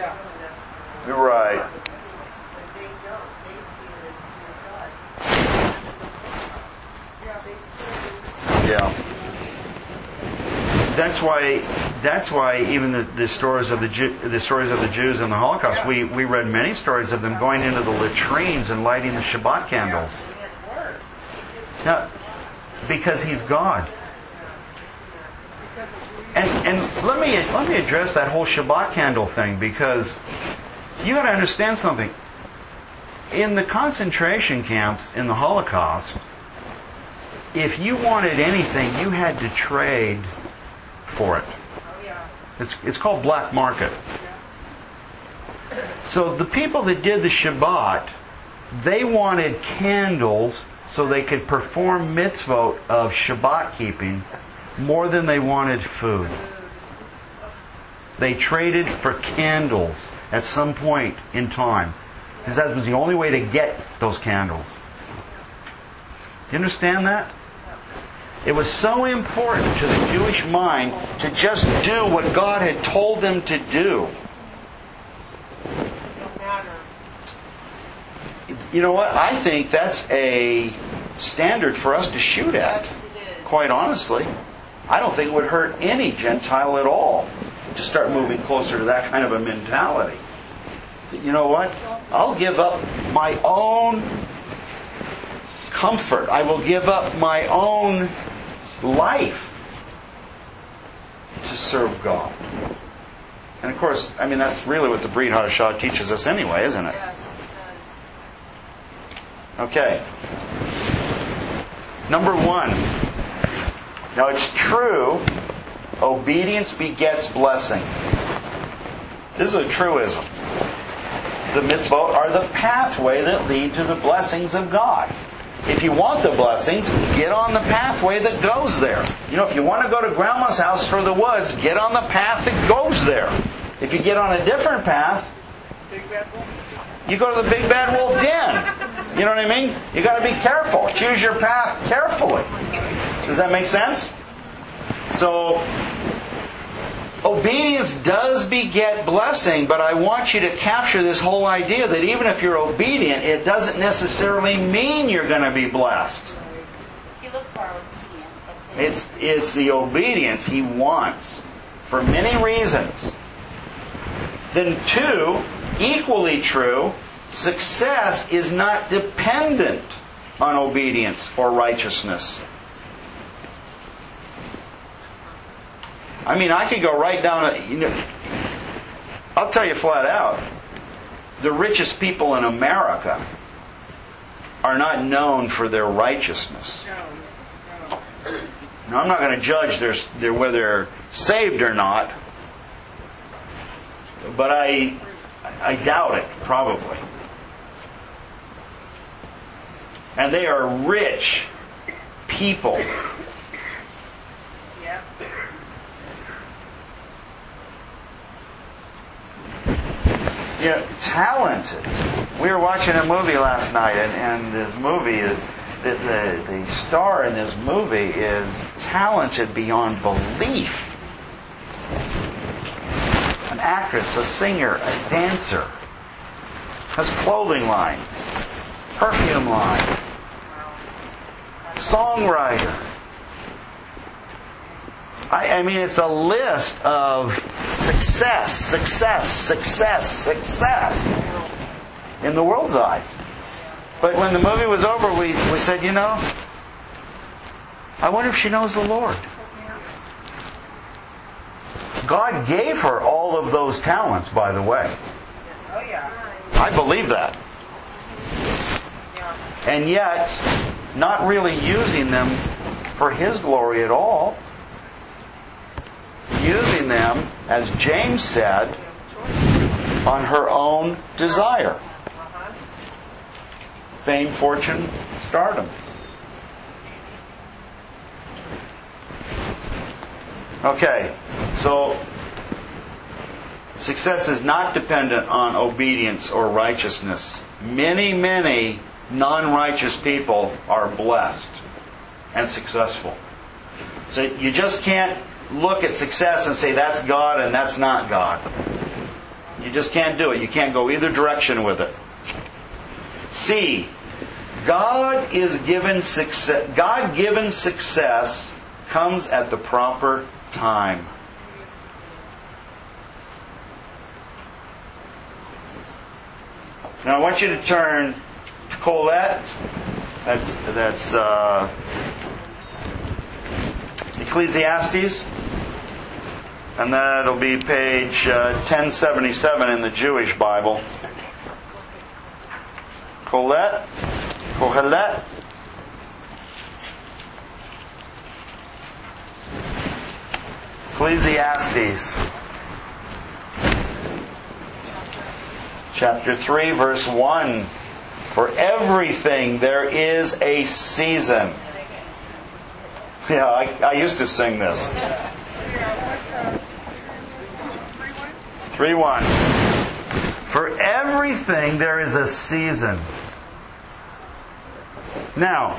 Yeah. You're right. But they don't. They see it as God. Yeah, they Yeah. That's why even the stories of the Jews in the Holocaust, we read many stories of them going into the latrines and lighting the Shabbat candles. Now, because He's God. And let me address that whole Shabbat candle thing, because you got to understand something. In the concentration camps in the Holocaust, if you wanted anything, you had to trade for it. It's called black market. So the people that did the Shabbat, they wanted candles so they could perform mitzvot of Shabbat keeping more than they wanted food. They traded for candles at some point in time, because that was the only way to get those candles. Do you understand that? It was so important to the Jewish mind to just do what God had told them to do. No matter. You know what? I think that's a standard for us to shoot at. Yes, it is. Quite honestly. I don't think it would hurt any Gentile at all to start moving closer to that kind of a mentality. You know what? I'll give up my own comfort. I will give up my own life to serve God. And of course, I mean, that's really what the Brit Hadashah teaches us anyway, isn't it? Yes, it Okay. Number 1. Now it's true, obedience begets blessing. This is a truism. The mitzvot are the pathway that lead to the blessings of God. If you want the blessings, get on the pathway that goes there. You know, if you want to go to Grandma's house for the woods, get on the path that goes there. If you get on a different path, Big bad wolf. you go to the big bad wolf den. You know what I mean? You got to be careful. Choose your path carefully. Does that make sense? So, obedience does beget blessing, but I want you to capture this whole idea that even if you're obedient, it doesn't necessarily mean you're going to be blessed. He looks for our obedience. That's it. It's the obedience He wants for many reasons. Then 2, equally true, success is not dependent on obedience or righteousness. I mean, I could go right down, I'll tell you flat out, the richest people in America are not known for their righteousness. No. Now, I'm not going to judge whether they're saved or not, but I doubt it, probably. And they are rich people. Yeah. Talented. We were watching a movie last night, and this movie, the star in this movie is talented beyond belief. An actress, a singer, a dancer, has clothing line, perfume line, songwriter. I mean, it's a list of success in the world's eyes. But when the movie was over, we said, I wonder if she knows the Lord. God gave her all of those talents, by the way. Oh, yeah. I believe that. Yeah. And yet, not really using them for His glory at all. Using them, as James said, on her own desire. Fame, fortune, stardom. Okay, so success is not dependent on obedience or righteousness. Many, many non-righteous people are blessed and successful. So you just can't look at success and say that's God and that's not God. You just can't do it. You can't go either direction with it. C. God-given success comes at the proper time. Now I want you to turn to Colette. That's Ecclesiastes. And that'll be page 1077 in the Jewish Bible. Kohelet. Ecclesiastes. Chapter 3, verse 1. For everything there is a season. Yeah, I used to sing this. 3:1. For everything there is a season. Now,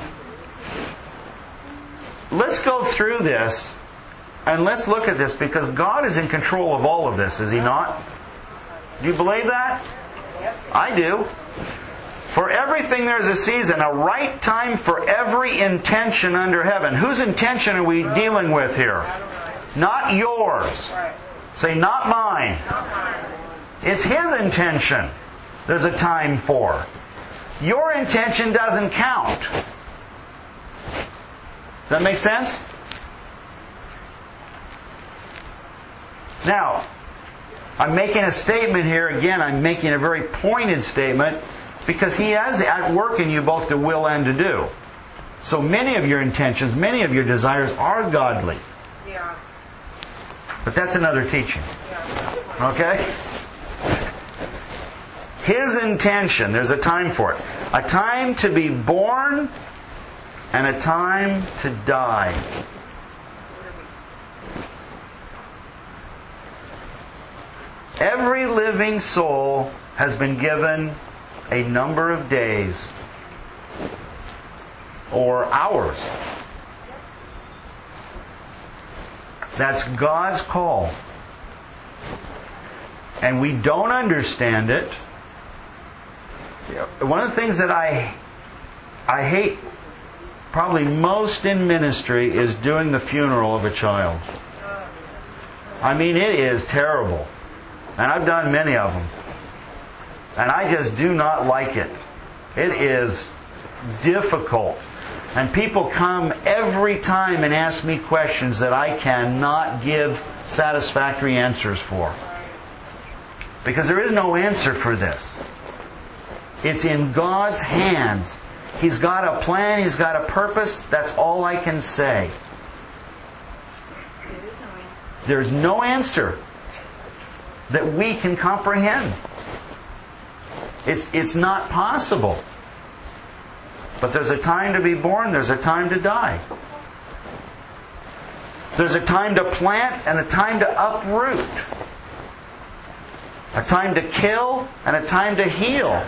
let's go through this and let's look at this, because God is in control of all of this, is He not? Do you believe that? I do. For everything there's a season, a right time for every intention under heaven. Whose intention are we dealing with here? Not yours. Say, not mine. It's His intention there's a time for. Your intention doesn't count. Does that make sense? Now, I'm making a statement here. Again, I'm making a very pointed statement, because He is at work in you both to will and to do. So many of your intentions, many of your desires are godly. Yeah. But that's another teaching. Okay? His intention, there's a time for it. A time to be born and a time to die. Every living soul has been given a number of days or hours. That's God's call. And we don't understand it. One of the things that I hate probably most in ministry is doing the funeral of a child. I mean, it is terrible. And I've done many of them. And I just do not like it. It is difficult. And people come every time and ask me questions that I cannot give satisfactory answers for. Because there is no answer for this. It's in God's hands. He's got a plan. He's got a purpose. That's all I can say. There's no answer that we can comprehend. It's not possible. But there's a time to be born, there's a time to die. There's a time to plant and a time to uproot. A time to kill and a time to heal.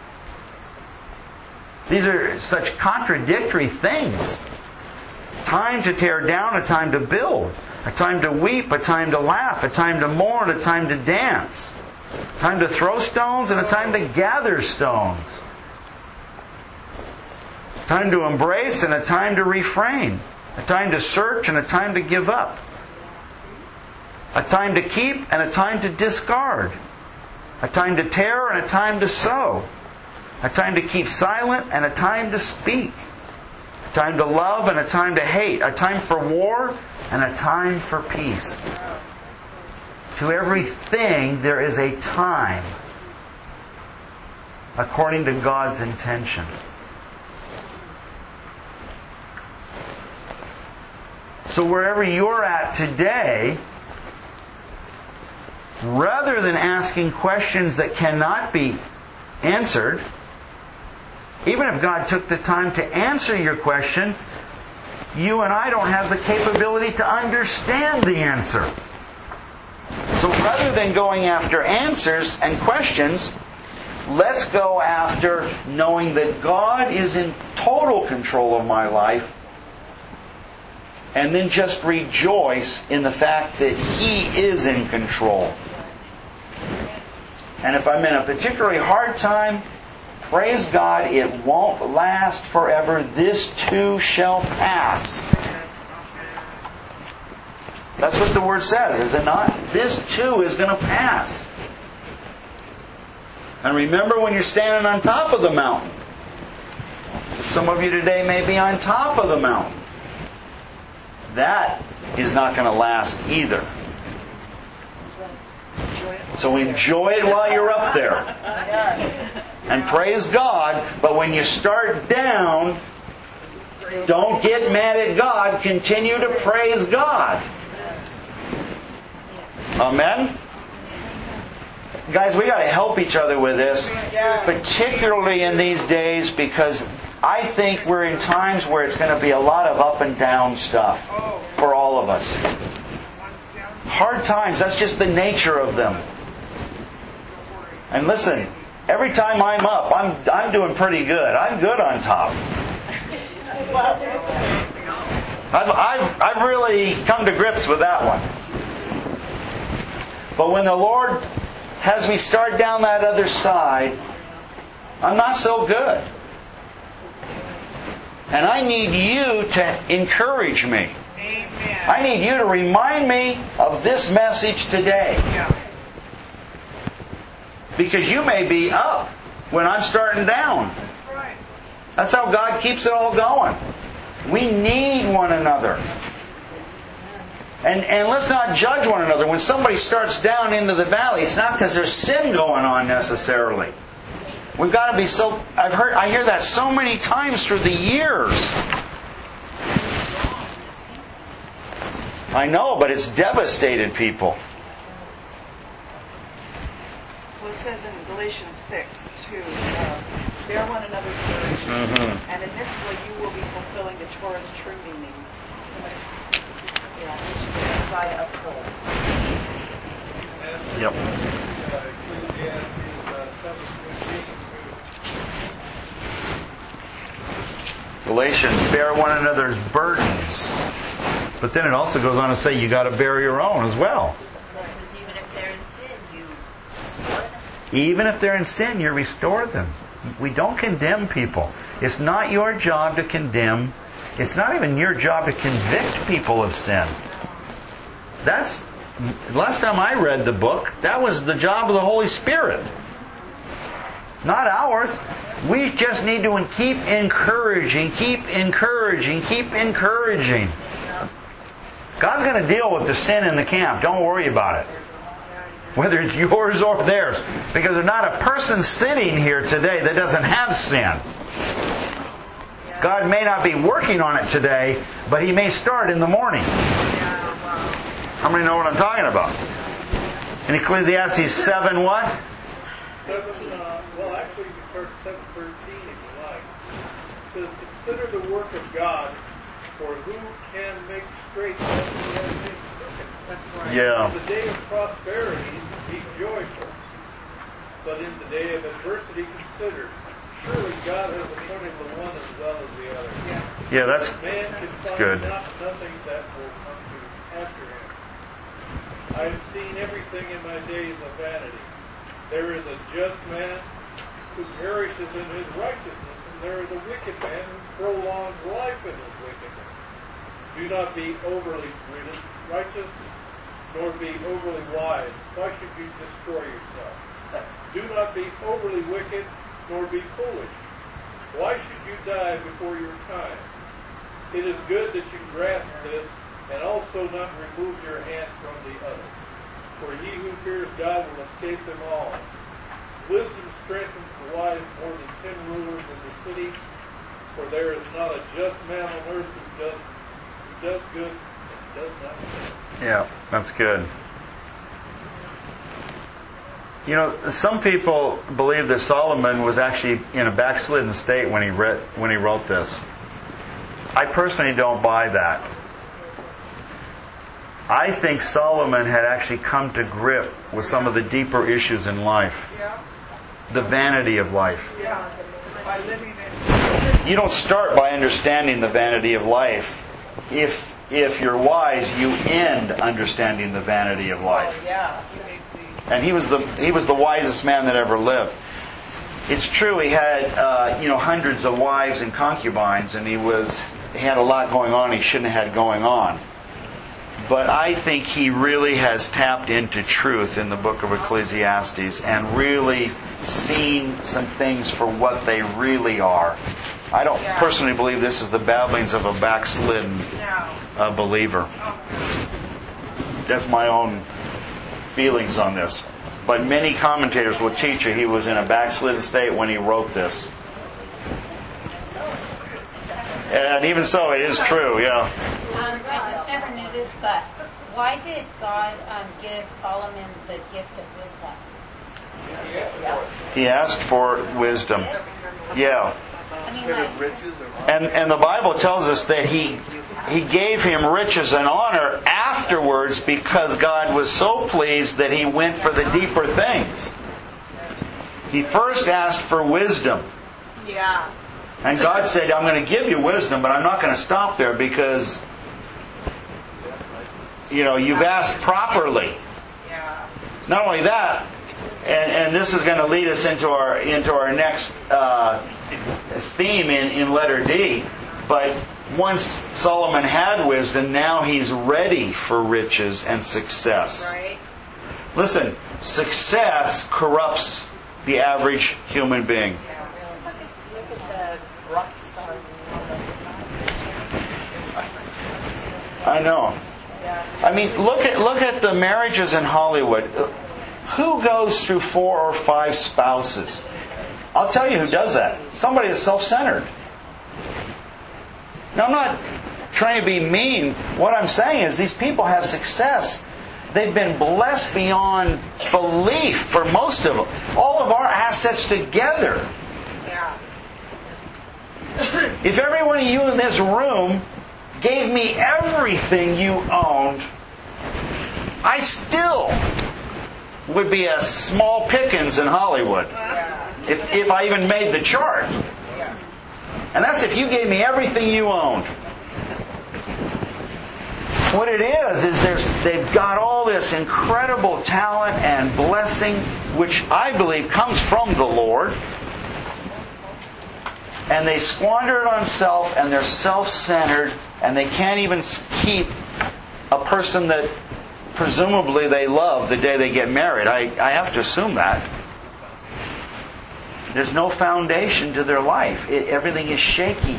These are such contradictory things. Time to tear down, a time to build. A time to weep, a time to laugh, a time to mourn, a time to dance. A time to throw stones and a time to gather stones. A time to embrace and a time to refrain. A time to search and a time to give up. A time to keep and a time to discard. A time to tear and a time to sow. A time to keep silent and a time to speak. A time to love and a time to hate. A time for war and a time for peace. To everything there is a time according to God's intention. So wherever you're at today, rather than asking questions that cannot be answered, even if God took the time to answer your question, you and I don't have the capability to understand the answer. So rather than going after answers and questions, let's go after knowing that God is in total control of my life, and then just rejoice in the fact that He is in control. And if I'm in a particularly hard time, praise God, it won't last forever. This too shall pass. That's what the Word says, is it not? This too is going to pass. And remember when you're standing on top of the mountain. Some of you today may be on top of the mountain. That is not going to last either. So enjoy it while you're up there. And praise God. But when you start down, don't get mad at God. Continue to praise God. Amen? Guys, we got to help each other with this. Particularly in these days, because I think we're in times where it's going to be a lot of up and down stuff for all of us. Hard times, that's just the nature of them. And listen, every time I'm up, I'm doing pretty good. I'm good on top. I've really come to grips with that one. But when the Lord has me start down that other side, I'm not so good. And I need you to encourage me. Amen. I need you to remind me of this message today. Yeah. Because you may be up when I'm starting down. That's right. That's how God keeps it all going. We need one another. And let's not judge one another. When somebody starts down into the valley, it's not because there's sin going on necessarily. We've got to be so... I hear that so many times through the years. I know, but it's devastated people. Well, it says in Galatians 6, 2, bear one another's burdens, and in this way you will be fulfilling the Torah's true meaning, which the Messiah upholds. Yep. Galatians, bear one another's burdens. But then it also goes on to say you got to bear your own as well. Even if they're in sin, you Even if they're in sin, you restore them. We don't condemn people. It's not your job to condemn. It's not even your job to convict people of sin. That's, last time I read the book, that was the job of the Holy Spirit. Not ours. We just need to keep encouraging, keep encouraging, keep encouraging. God's going to deal with the sin in the camp. Don't worry about it. Whether it's yours or theirs. Because there's not a person sitting here today that doesn't have sin. God may not be working on it today, but He may start in the morning. How many know what I'm talking about? In Ecclesiastes 7 what? 7, well, actually, you can start 7:13 if you like. It says, consider the work of God, for who can make straight what He has made crooked? That's right. Yeah. In the day of prosperity, be joyful. But in the day of adversity, consider. Surely God has appointed the one as well as the other. Yeah, that's Man can find good. nothing that will come to after him. I have seen everything in my days of vanity. There is a just man who perishes in his righteousness, and there is a wicked man who prolongs life in his wickedness. Do not be overly righteous, nor be overly wise. Why should you destroy yourself? Do not be overly wicked, nor be foolish. Why should you die before your time? It is good that you grasp this, and also not remove your hand from the other. For he who fears God will escape them all. Wisdom strengthens the wise more than 10 rulers in the city. For there is not a just man on earth who does good and does not sin. Yeah, that's good. You know, some people believe that Solomon was actually in a backslidden state when he wrote this. I personally don't buy that. I think Solomon had actually come to grip with some of the deeper issues in life. Yeah. The vanity of life. Yeah. By living in... You don't start by understanding the vanity of life. If you're wise, you end understanding the vanity of life. Yeah. You make the And he was the wisest man that ever lived. It's true he had hundreds of wives and concubines, and he had a lot going on he shouldn't have had going on. But I think he really has tapped into truth in the book of Ecclesiastes and really seen some things for what they really are. I don't personally believe this is the babblings of a backslidden believer. That's my own feelings on this. But many commentators will teach you he was in a backslidden state when he wrote this. And even so, it is true, yeah. I just never knew this, but why did God give Solomon the gift of wisdom? He asked for wisdom. Yeah. I mean, like, And the Bible tells us that he gave him riches and honor afterwards because God was so pleased that he went for the deeper things. He first asked for wisdom. Yeah. And God said, I'm going to give you wisdom, but I'm not going to stop there because, you've asked properly. Yeah. Not only that, and this is going to lead us into our next theme in letter D, but once Solomon had wisdom, now he's ready for riches and success. Right. Listen, success corrupts the average human being. Look at the rock star. I know. I mean, look at the marriages in Hollywood. Who goes through 4 or 5 spouses? I'll tell you who does that. Somebody that's self-centered. Now, I'm not trying to be mean. What I'm saying is these people have success. They've been blessed beyond belief for most of them. All of our assets together. Yeah. If every one of you in this room gave me everything you owned, I still would be a small pickings in Hollywood. If I even made the chart. And that's if you gave me everything you owned. What it is they've got all this incredible talent and blessing, which I believe comes from the Lord. And they squander it on self, and they're self-centered, and they can't even keep a person that presumably they love the day they get married. I have to assume that. There's no foundation to their life. Everything is shaky.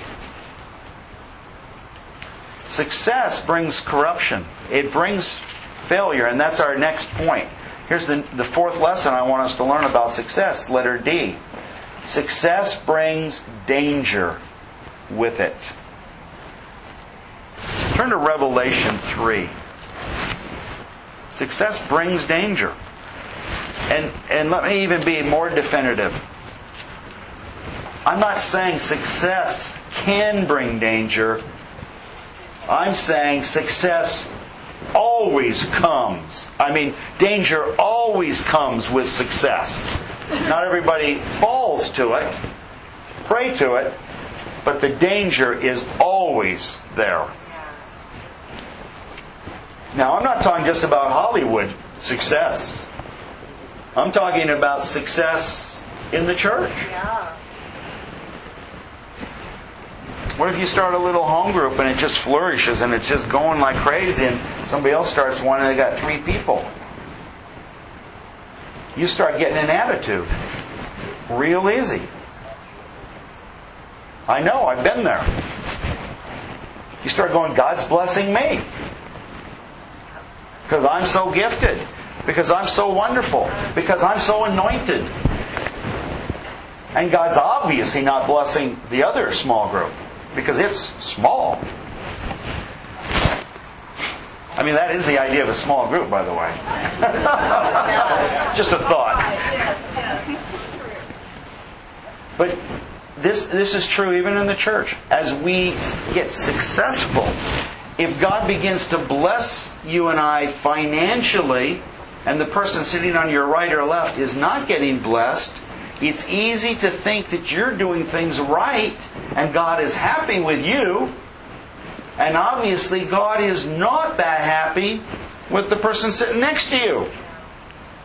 Success brings corruption. It brings failure, and that's our next point. Here's the 4th lesson I want us to learn about success, letter D. Success brings danger with it. Turn to Revelation 3. Success brings danger. And let me even be more definitive. I'm not saying success can bring danger. I'm saying success always comes. Danger always comes with success. Not everybody falls to it, prey to it, but the danger is always there. Now, I'm not talking just about Hollywood success. I'm talking about success in the church. Yeah. What if you start a little home group and it just flourishes and it's just going like crazy, and somebody else starts one and they got 3 people? You start getting an attitude. Real easy. I know, I've been there. You start going, God's blessing me. Because I'm so gifted. Because I'm so wonderful. Because I'm so anointed. And God's obviously not blessing the other small group. Because it's small. That is the idea of a small group, by the way. Just a thought. But this is true even in the church. As we get successful, if God begins to bless you and I financially, and the person sitting on your right or left is not getting blessed, it's easy to think that you're doing things right and God is happy with you. And obviously God is not that happy with the person sitting next to you.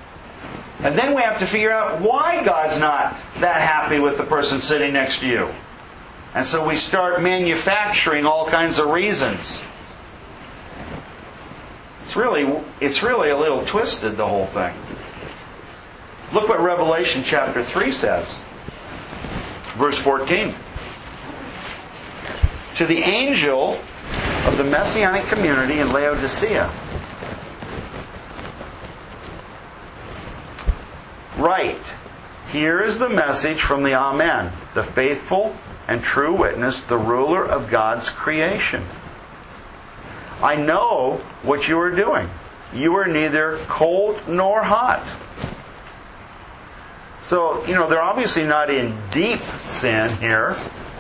And then we have to figure out why God's not that happy with the person sitting next to you. And so we start manufacturing all kinds of reasons. It's really a little twisted, the whole thing. Look what Revelation chapter 3 says. Verse 14. To the angel of the Messianic community in Laodicea, write, here is the message from the Amen, the faithful and true witness, the ruler of God's creation. I know what you are doing. You are neither cold nor hot. So, they're obviously not in deep sin here.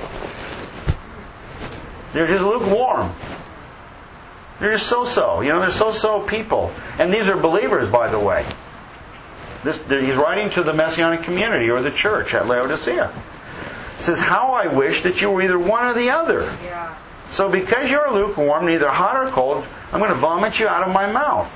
They're just lukewarm. They're just so-so. They're so-so people. And these are believers, by the way. He's writing to the Messianic community or the church at Laodicea. It says, how I wish that you were either one or the other. Yeah. So because you're lukewarm, neither hot or cold, I'm going to vomit you out of my mouth.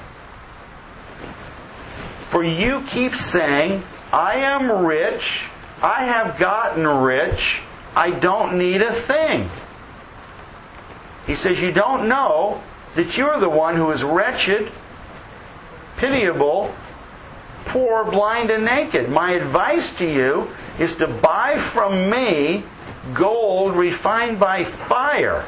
For you keep saying, I am rich, I have gotten rich, I don't need a thing. He says, you don't know that you're the one who is wretched, pitiable, poor, blind, and naked. My advice to you is to buy from me gold refined by fire,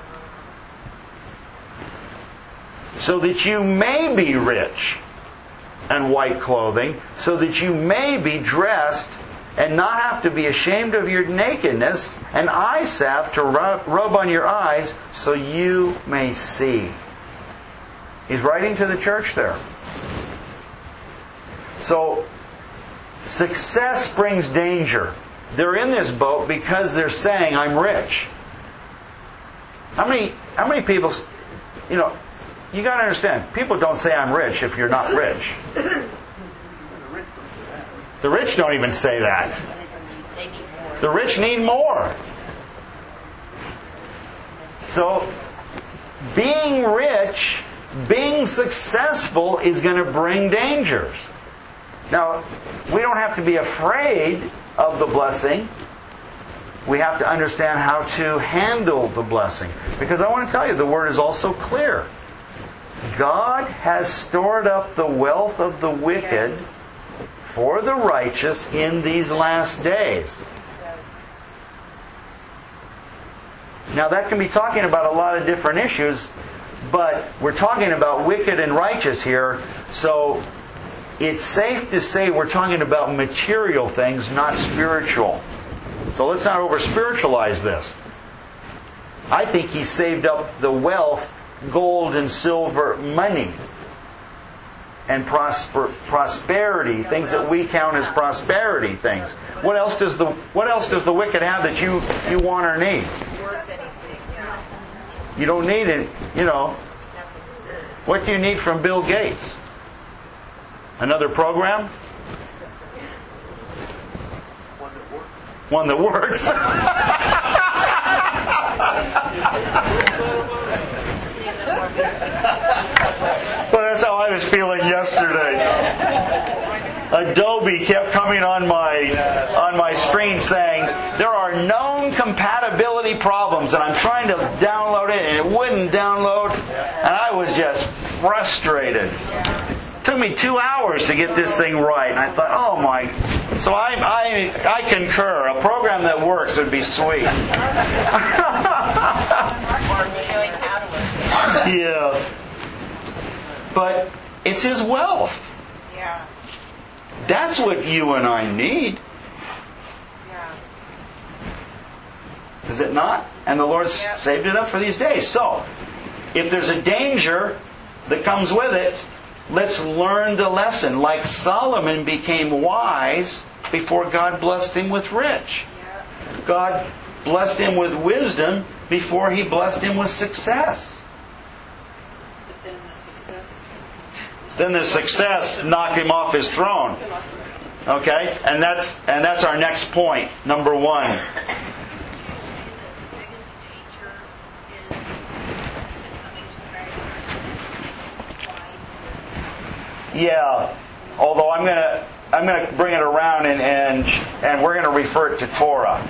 so that you may be rich, and white clothing, so that you may be dressed and not have to be ashamed of your nakedness, and eye salve to rub on your eyes so you may see. He's writing to the church there. So, success brings danger. They're in this boat because they're saying, I'm rich. How many people, you got to understand, people don't say I'm rich if you're not rich. The rich don't even say that. The rich need more. So, being rich, being successful is going to bring dangers. Now, we don't have to be afraid of the blessing. We have to understand how to handle the blessing. Because I want to tell you, the Word is also clear. God has stored up the wealth of the wicked for the righteous in these last days. Now that can be talking about a lot of different issues, but we're talking about wicked and righteous here, so it's safe to say we're talking about material things, not spiritual. So let's not over-spiritualize this. I think He saved up the wealth, gold and silver, money, and prosperity, things that we count as prosperity things. What else does the wicked have that you want or need? You don't need it. What do you need from Bill Gates? Another program? One that works. Well, that's how I was feeling yesterday. Adobe kept coming on my screen saying there are known compatibility problems, and I'm trying to download it and it wouldn't download, and I was just frustrated. It took me 2 hours to get this thing right, and I thought, oh my. So I concur. A program that works would be sweet. Yeah. But it's His wealth. Yeah. That's what you and I need. Yeah. Is it not? And the Lord saved it up for these days. So, if there's a danger that comes with it, let's learn the lesson. Like Solomon became wise before God blessed him with rich. God blessed him with wisdom before He blessed him with success. Then the success knocked him off his throne. Okay? And that's our next point. Number 1. Yeah. Although I'm going to I'm going to bring it around and we're going to refer to Torah.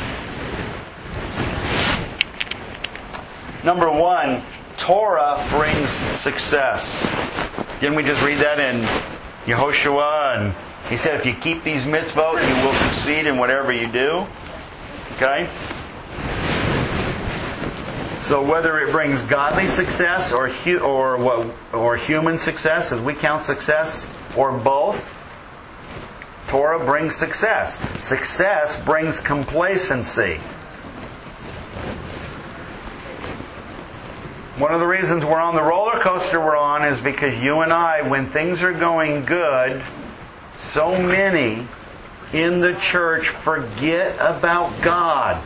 Number one, Torah brings success. Didn't we just read that in Yehoshua? And he said, if you keep these mitzvot, you will succeed in whatever you do. Okay? So whether it brings godly success or human success, as we count success, or both, Torah brings success. Success brings complacency. One of the reasons we're on the roller coaster we're on is because you and I, when things are going good, so many in the church forget about God.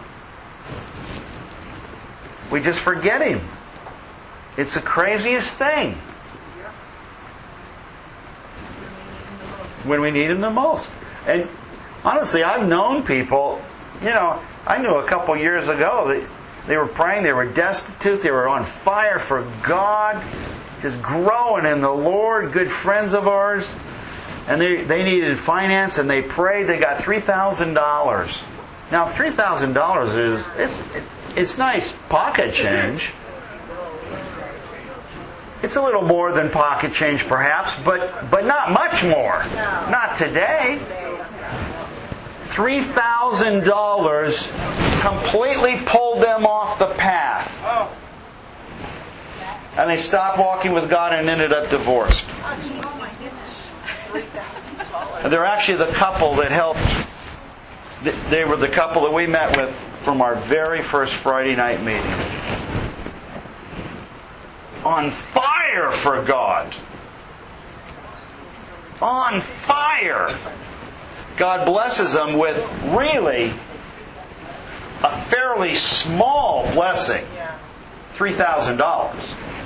We just forget Him. It's the craziest thing. When we need Him the most. And honestly, I've known people, I knew a couple years ago that they were praying, they were destitute, they were on fire for God, just growing in the Lord, good friends of ours. And they needed finance, and they prayed. They got $3,000. Now, $3,000 it's nice pocket change. It's a little more than pocket change, perhaps, but not much more. Not today. $3,000 completely pulled them off the path. And they stopped walking with God and ended up divorced. And they're actually the couple that helped. They were the couple that we met with from our very first Friday night meeting. On fire for God. On fire. God blesses them with really a fairly small blessing. $3,000.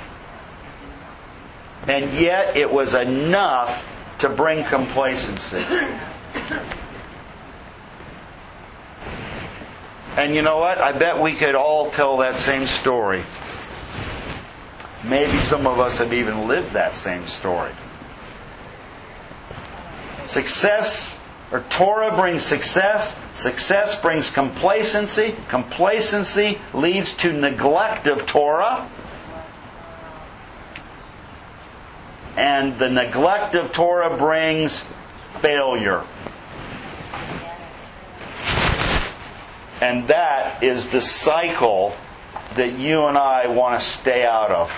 And yet it was enough to bring complacency. And you know what? I bet we could all tell that same story. Maybe some of us have even lived that same story. Success, or Torah brings success. Success brings complacency. Complacency leads to neglect of Torah. And the neglect of Torah brings failure. And that is the cycle that you and I want to stay out of.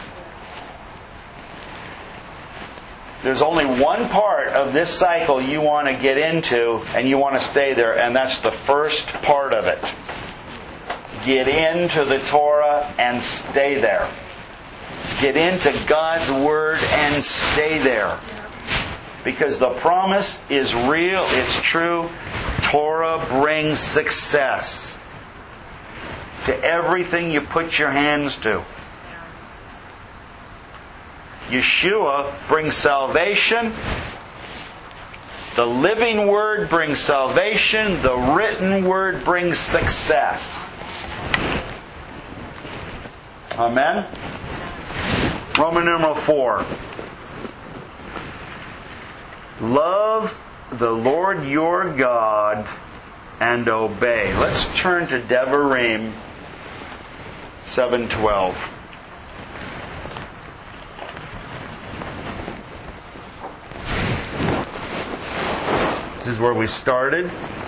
There's only one part of this cycle you want to get into, and you want to stay there, and that's the first part of it. Get into the Torah and stay there. Get into God's Word and stay there. Because the promise is real, it's true. Torah brings success to everything you put your hands to. Yeshua brings salvation. The living Word brings salvation. The written Word brings success. Amen? Roman numeral 4. Love the Lord your God and obey. Let's turn to Devarim 7:12. This is where we started.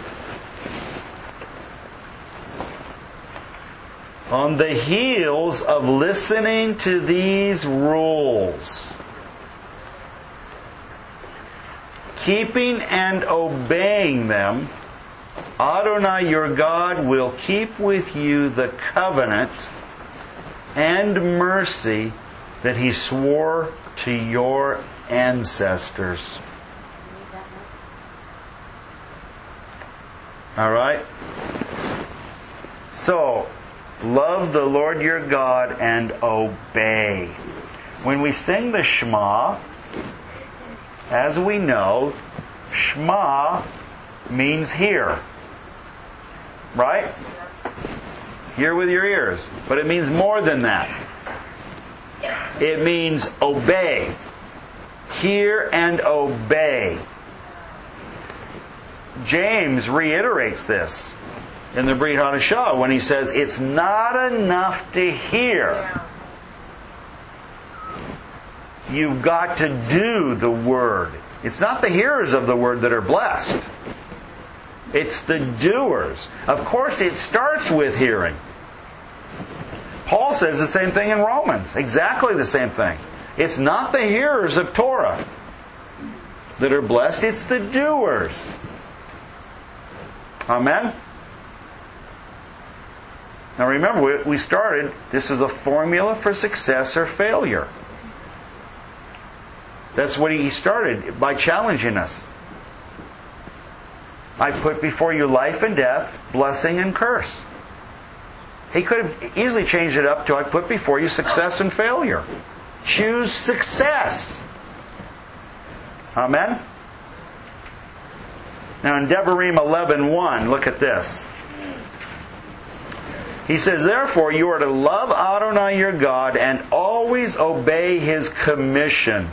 On the heels of listening to these rules, keeping and obeying them, Adonai your God will keep with you the covenant and mercy that He swore to your ancestors. Alright? So, love the Lord your God and obey. When we sing the Shema, as we know, Shema means hear. Right? Hear with your ears. But it means more than that. It means obey. Hear and obey. James reiterates this in the Brit Hadashah when he says, it's not enough to hear. You've got to do the Word. It's not the hearers of the Word that are blessed. It's the doers. Of course, it starts with hearing. Paul says the same thing in Romans. Exactly the same thing. It's not the hearers of Torah that are blessed. It's the doers. Amen? Now remember, we started, this is a formula for success or failure. That's what he started by challenging us. I put before you life and death, blessing and curse. He could have easily changed it up to I put before you success and failure. Choose success. Amen? Now in Devarim 11:1, look at this. He says, therefore you are to love Adonai your God and always obey His commission,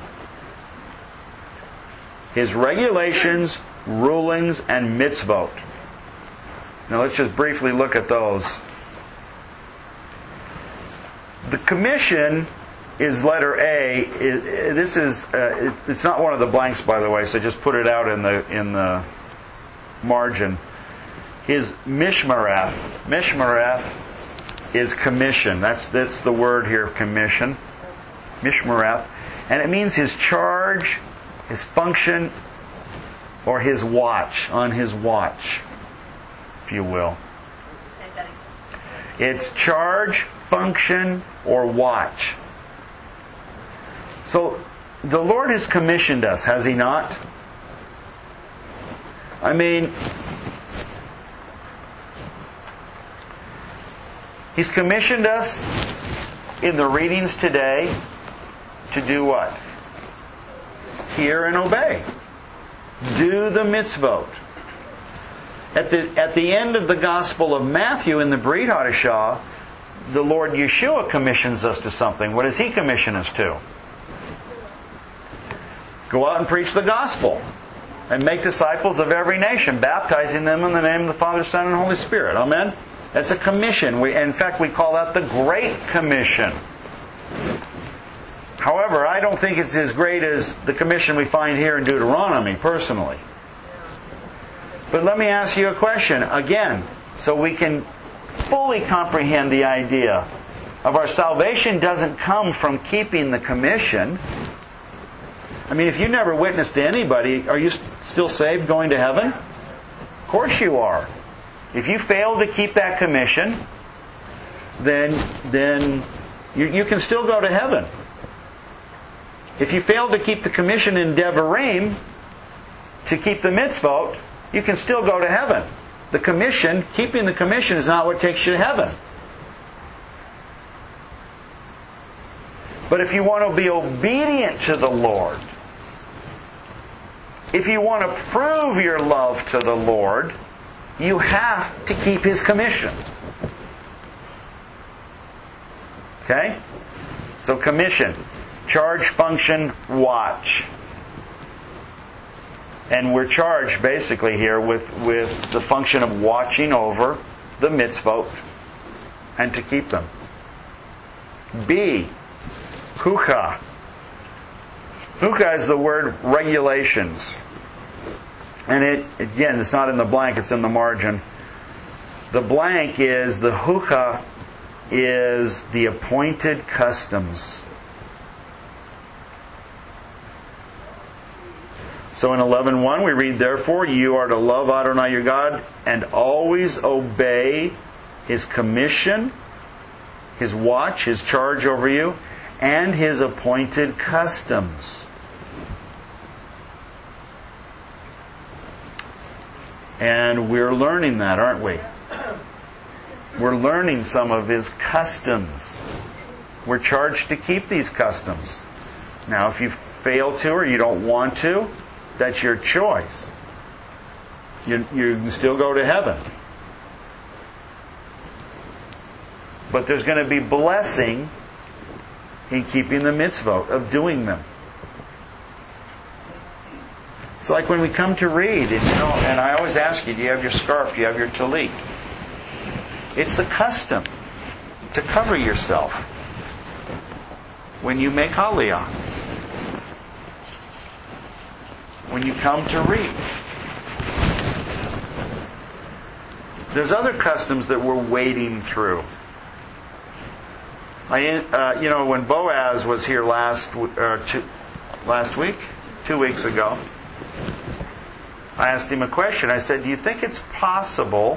His regulations, rulings, and mitzvot. Now let's just briefly look at those. The commission is letter A. It's not one of the blanks, by the way, so just put it out in the margin. His mishmarath. Mishmarath is commission. That's the word here, commission. Mishmarath. And it means His charge, His function, or His watch, on His watch, if you will. It's charge, function, or watch. So, the Lord has commissioned us, has He not? I mean, He's commissioned us in the readings today to do what? Hear and obey. Do the mitzvot. At the end of the Gospel of Matthew in the Brit Hadashah, the Lord Yeshua commissions us to something. What does He commission us to? Go out and preach the gospel and make disciples of every nation, baptizing them in the name of the Father, Son, and Holy Spirit. Amen? That's a commission. In fact, we call that the Great Commission. However, I don't think it's as great as the commission we find here in Deuteronomy, personally. But let me ask you a question, again, so we can fully comprehend the idea of our salvation doesn't come from keeping the commission. I mean, if you never witnessed to anybody, are you still saved, going to heaven? Of course you are. If you fail to keep that commission, then you can still go to heaven. If you fail to keep the commission in Devarim, to keep the mitzvot, you can still go to heaven. The commission, keeping the commission, is not what takes you to heaven. But if you want to be obedient to the Lord, if you want to prove your love to the Lord, you have to keep His commission. Okay? So commission. Charge, function, watch. And we're charged basically here with the function of watching over the mitzvot and to keep them. B. Hucha. Hucha is the word regulations. And it's not in the blank, it's in the margin. The blank is, the hucha is the appointed customs. So in 11:1 we read, therefore you are to love Adonai your God and always obey His commission, His watch, His charge over you, and His appointed customs. And we're learning that, aren't we? We're learning some of His customs. We're charged to keep these customs. Now, if you fail to or you don't want to, that's your choice. You can still go to heaven. But there's going to be blessing in keeping the mitzvot, of doing them. It's like when we come to read, and I always ask you, do you have your scarf? Do you have your tallit? It's the custom to cover yourself when you make aliyah. When you come to read. There's other customs that we're wading through. When Boaz was here last week, 2 weeks ago, I asked him a question. I said, do you think it's possible,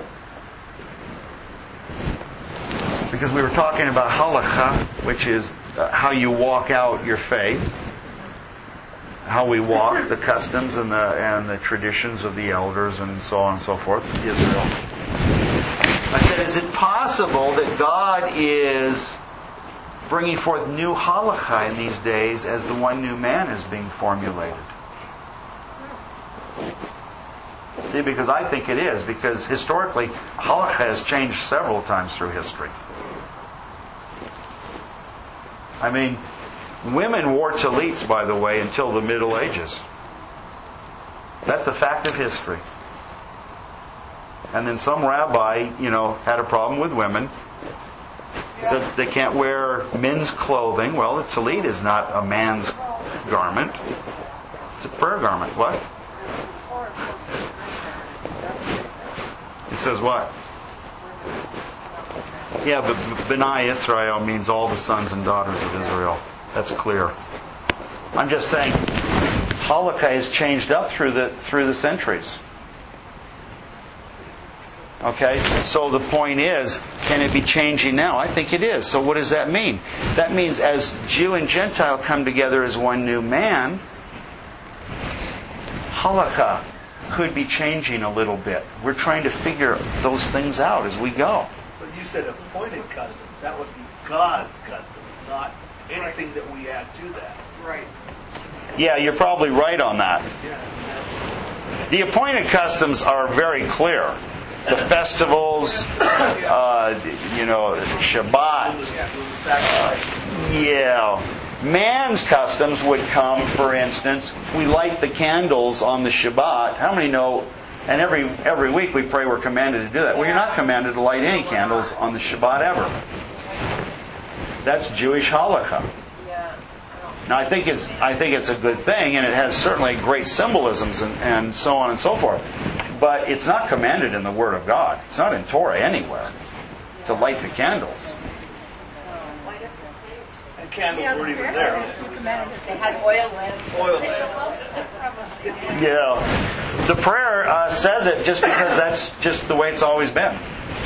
because we were talking about halakha, which is how you walk out your faith, how we walk, the customs and the traditions of the elders and so on and so forth, Israel. I said, is it possible that God is bringing forth new halakha in these days as the one new man is being formulated? See, because I think it is, because historically, halakha has changed several times through history. I mean, women wore tallits, by the way, until the Middle Ages. That's a fact of history. And then some rabbi, had a problem with women. Said they can't wear men's clothing. Well, the tallit is not a man's garment. It's a prayer garment. What? It says what? Yeah, but B'nai Israel means all the sons and daughters of Israel. That's clear. I'm just saying, halakha has changed up through the centuries. Okay, so the point is, can it be changing now? I think it is. So what does that mean? That means as Jew and Gentile come together as one new man, halakha could be changing a little bit. We're trying to figure those things out as we go. But you said appointed customs. That would be God's custom, not anything that we add to that. Right. Yeah, you're probably right on that. The appointed customs are very clear. The festivals, Shabbat. Man's customs would come, for instance, we light the candles on the Shabbat. How many know, and every week we pray we're commanded to do that. Well, you're not commanded to light any candles on the Shabbat ever. That's Jewish halakha. Now, I think it's a good thing, and it has certainly great symbolisms and so on and so forth. But it's not commanded in the Word of God. It's not in Torah anywhere to light the candles. And candles weren't even there. They had oil lamps. Yeah. The prayer says it just because that's just the way it's always been.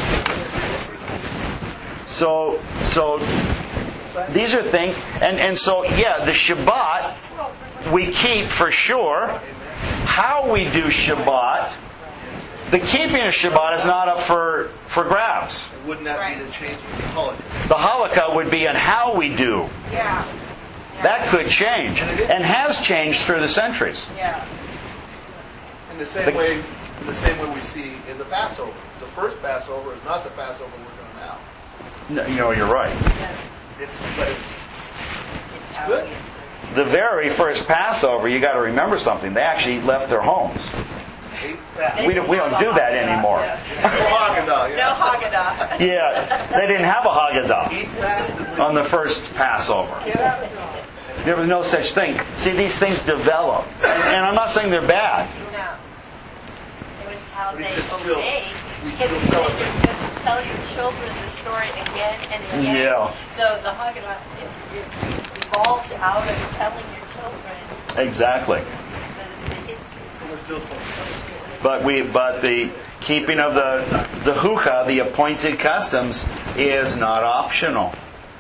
So these are things, and so the Shabbat we keep for sure. How we do Shabbat, the keeping of Shabbat is not up for grabs. Wouldn't that be the change in the halakha? The halakha would be on how we do. Yeah. That could change, and has changed through the centuries. Yeah. In the same way we see in the Passover. The first Passover is not the Passover we're doing now. No, you're right. It's good. The very first Passover, you got to remember something. They actually left their homes. We don't do that anymore. No Haggadah. No Haggadah. Yeah, they didn't have a Haggadah on the first Passover. There was no such thing. See, these things develop, and I'm not saying they're bad. No. It was how they still- obeyed. we Because still you said celebrate. you're supposed to tell your children the story again and again. Yeah. So the Haggadah is evolved out of telling your children Exactly. the history. But the keeping of the hucha, the appointed customs, is not optional.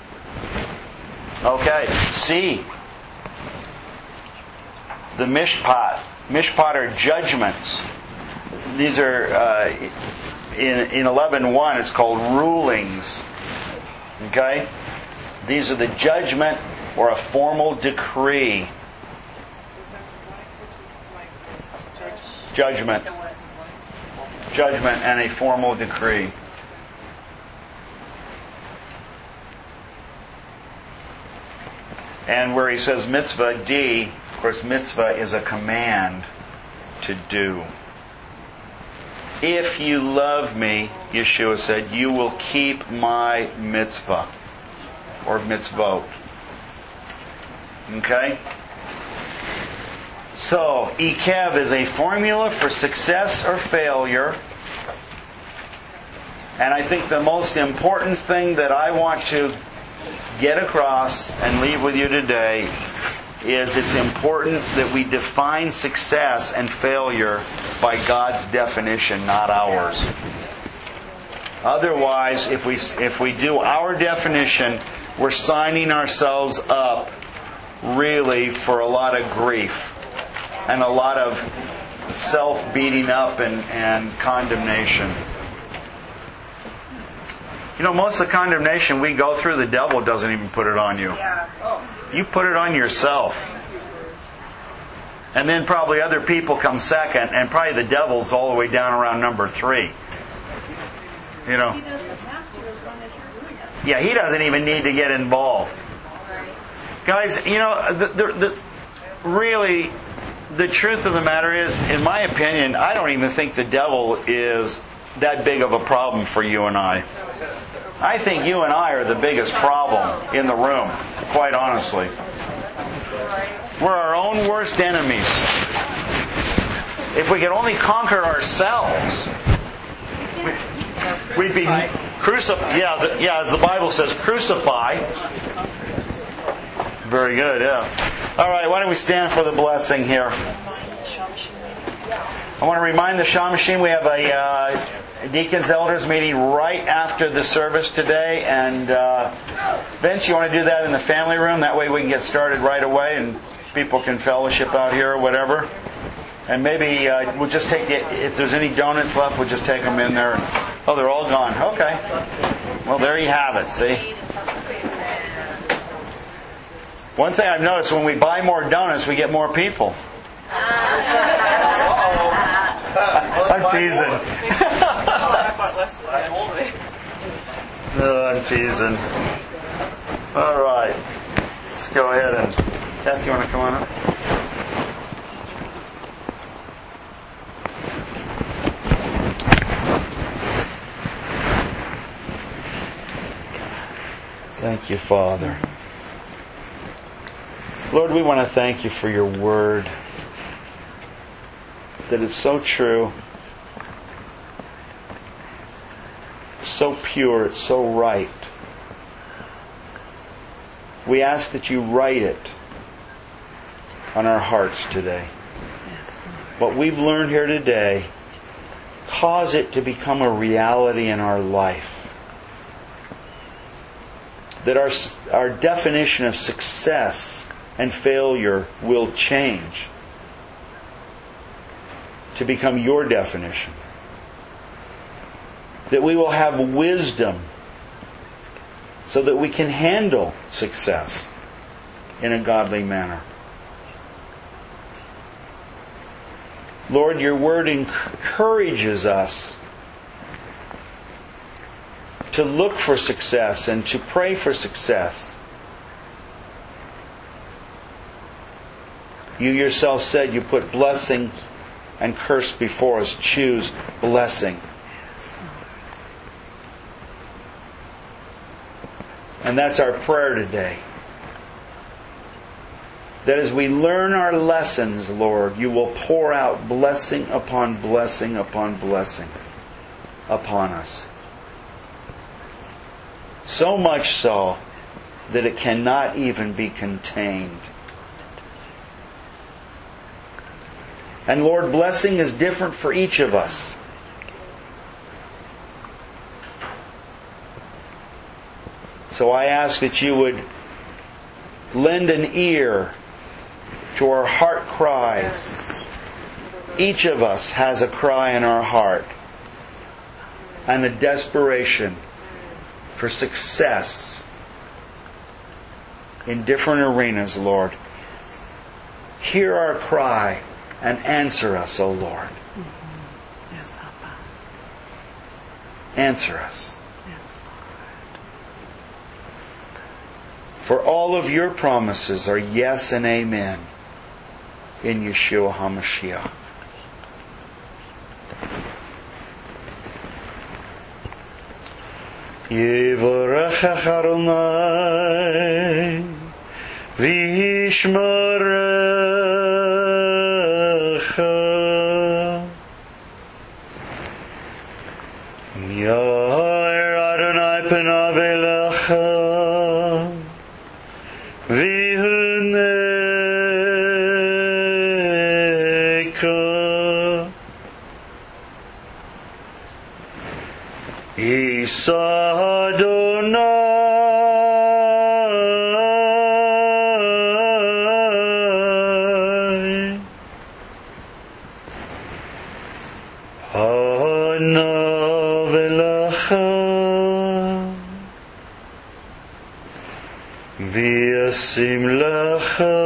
Okay. C. The mishpat. Mishpat are judgments. These are in 11:1. It's called rulings. Okay. These are the judgment or a formal decree. Judgment and a formal decree. And where he says mitzvah, D, of course mitzvah is a command. to do. If you love me, Yeshua said, you will keep my mitzvah or mitzvot. Okay? So, Ikev is a formula for success or failure. And I think the most important thing that I want to get across and leave with you today is it's important that we define success and failure by God's definition, not ours. Otherwise, if we do our definition, we're signing ourselves up really for a lot of grief and a lot of self-beating up and condemnation. You know, most of the condemnation we go through, the devil doesn't even put it on you. You put it on yourself. And then probably other people come second, and probably the devil's all the way down around number 3. You know. He doesn't have to as long as you're doing it. Yeah, he doesn't even need to get involved. Guys, you know, really, the truth of the matter is, in my opinion, I don't even think the devil is that big of a problem for you and I. I think you and I are the biggest problem in the room, quite honestly. We're our own worst enemies. If we could only conquer ourselves, we'd be crucified. Yeah, as the Bible says, crucify. Very good, yeah. All right, why don't we stand for the blessing here? I want to remind the Shamashim we have a Deacons Elders meeting right after the service today. And Vince, you want to do that in the family room? That way we can get started right away and people can fellowship out here or whatever. And maybe we'll just take if there's any donuts left, we'll just take them in there. Oh, they're all gone. Okay. Well, there you have it, see? One thing I've noticed, when we buy more donuts, we get more people. I'm teasing. I'm teasing. All right. Let's go ahead and... Kathy, you want to come on up? Thank you, Father. Lord, we want to thank you for your word. That it's so true, so pure, it's so right. We ask that you write it on our hearts today. What we've learned here today, cause it to become a reality in our life. That our definition of success and failure will change to become your definition. That we will have wisdom so that we can handle success in a godly manner. Lord, your word encourages us to look for success and to pray for success. You yourself said you put blessing and curse before us. Choose blessing. And that's our prayer today. That as we learn our lessons, Lord, you will pour out blessing upon blessing upon blessing upon us. So much so that it cannot even be contained. And Lord, blessing is different for each of us. So I ask that you would lend an ear to our heart cries. Each of us has a cry in our heart and a desperation for success in different arenas, Lord. Hear our cry and answer us, O Lord. Yes, Abba. Answer us. Yes, For all of your promises are yes and amen in Yeshua HaMashiach. Yivorechach Adonai v'yishmerecha. Yair Adonai penav elecha v'yihuneka. Yisa Adonai Hanav elecha v'yasim lecha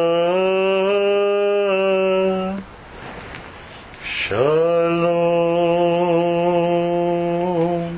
Shalom.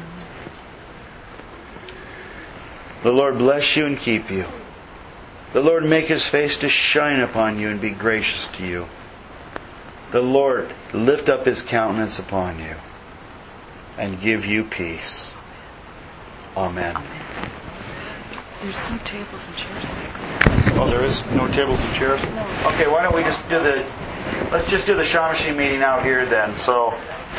The Lord bless you and keep you. The Lord make His face to shine upon you and be gracious to you. The Lord lift up His countenance upon you and give you peace. Amen. There's no tables and chairs. Oh, there is no tables and chairs? No. Okay, why don't we just do let's just do the Shamashi meeting out here then. So,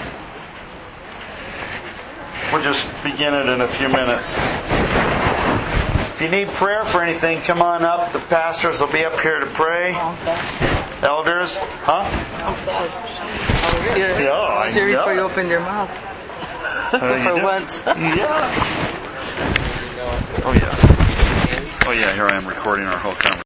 we'll just begin it in a few minutes. If you need prayer for anything, come on up. The pastors will be up here to pray. Elders, huh? Yeah, I Siri, know. before you open your mouth. For once. Yeah. Oh yeah. Oh yeah. Here I am recording our whole conversation.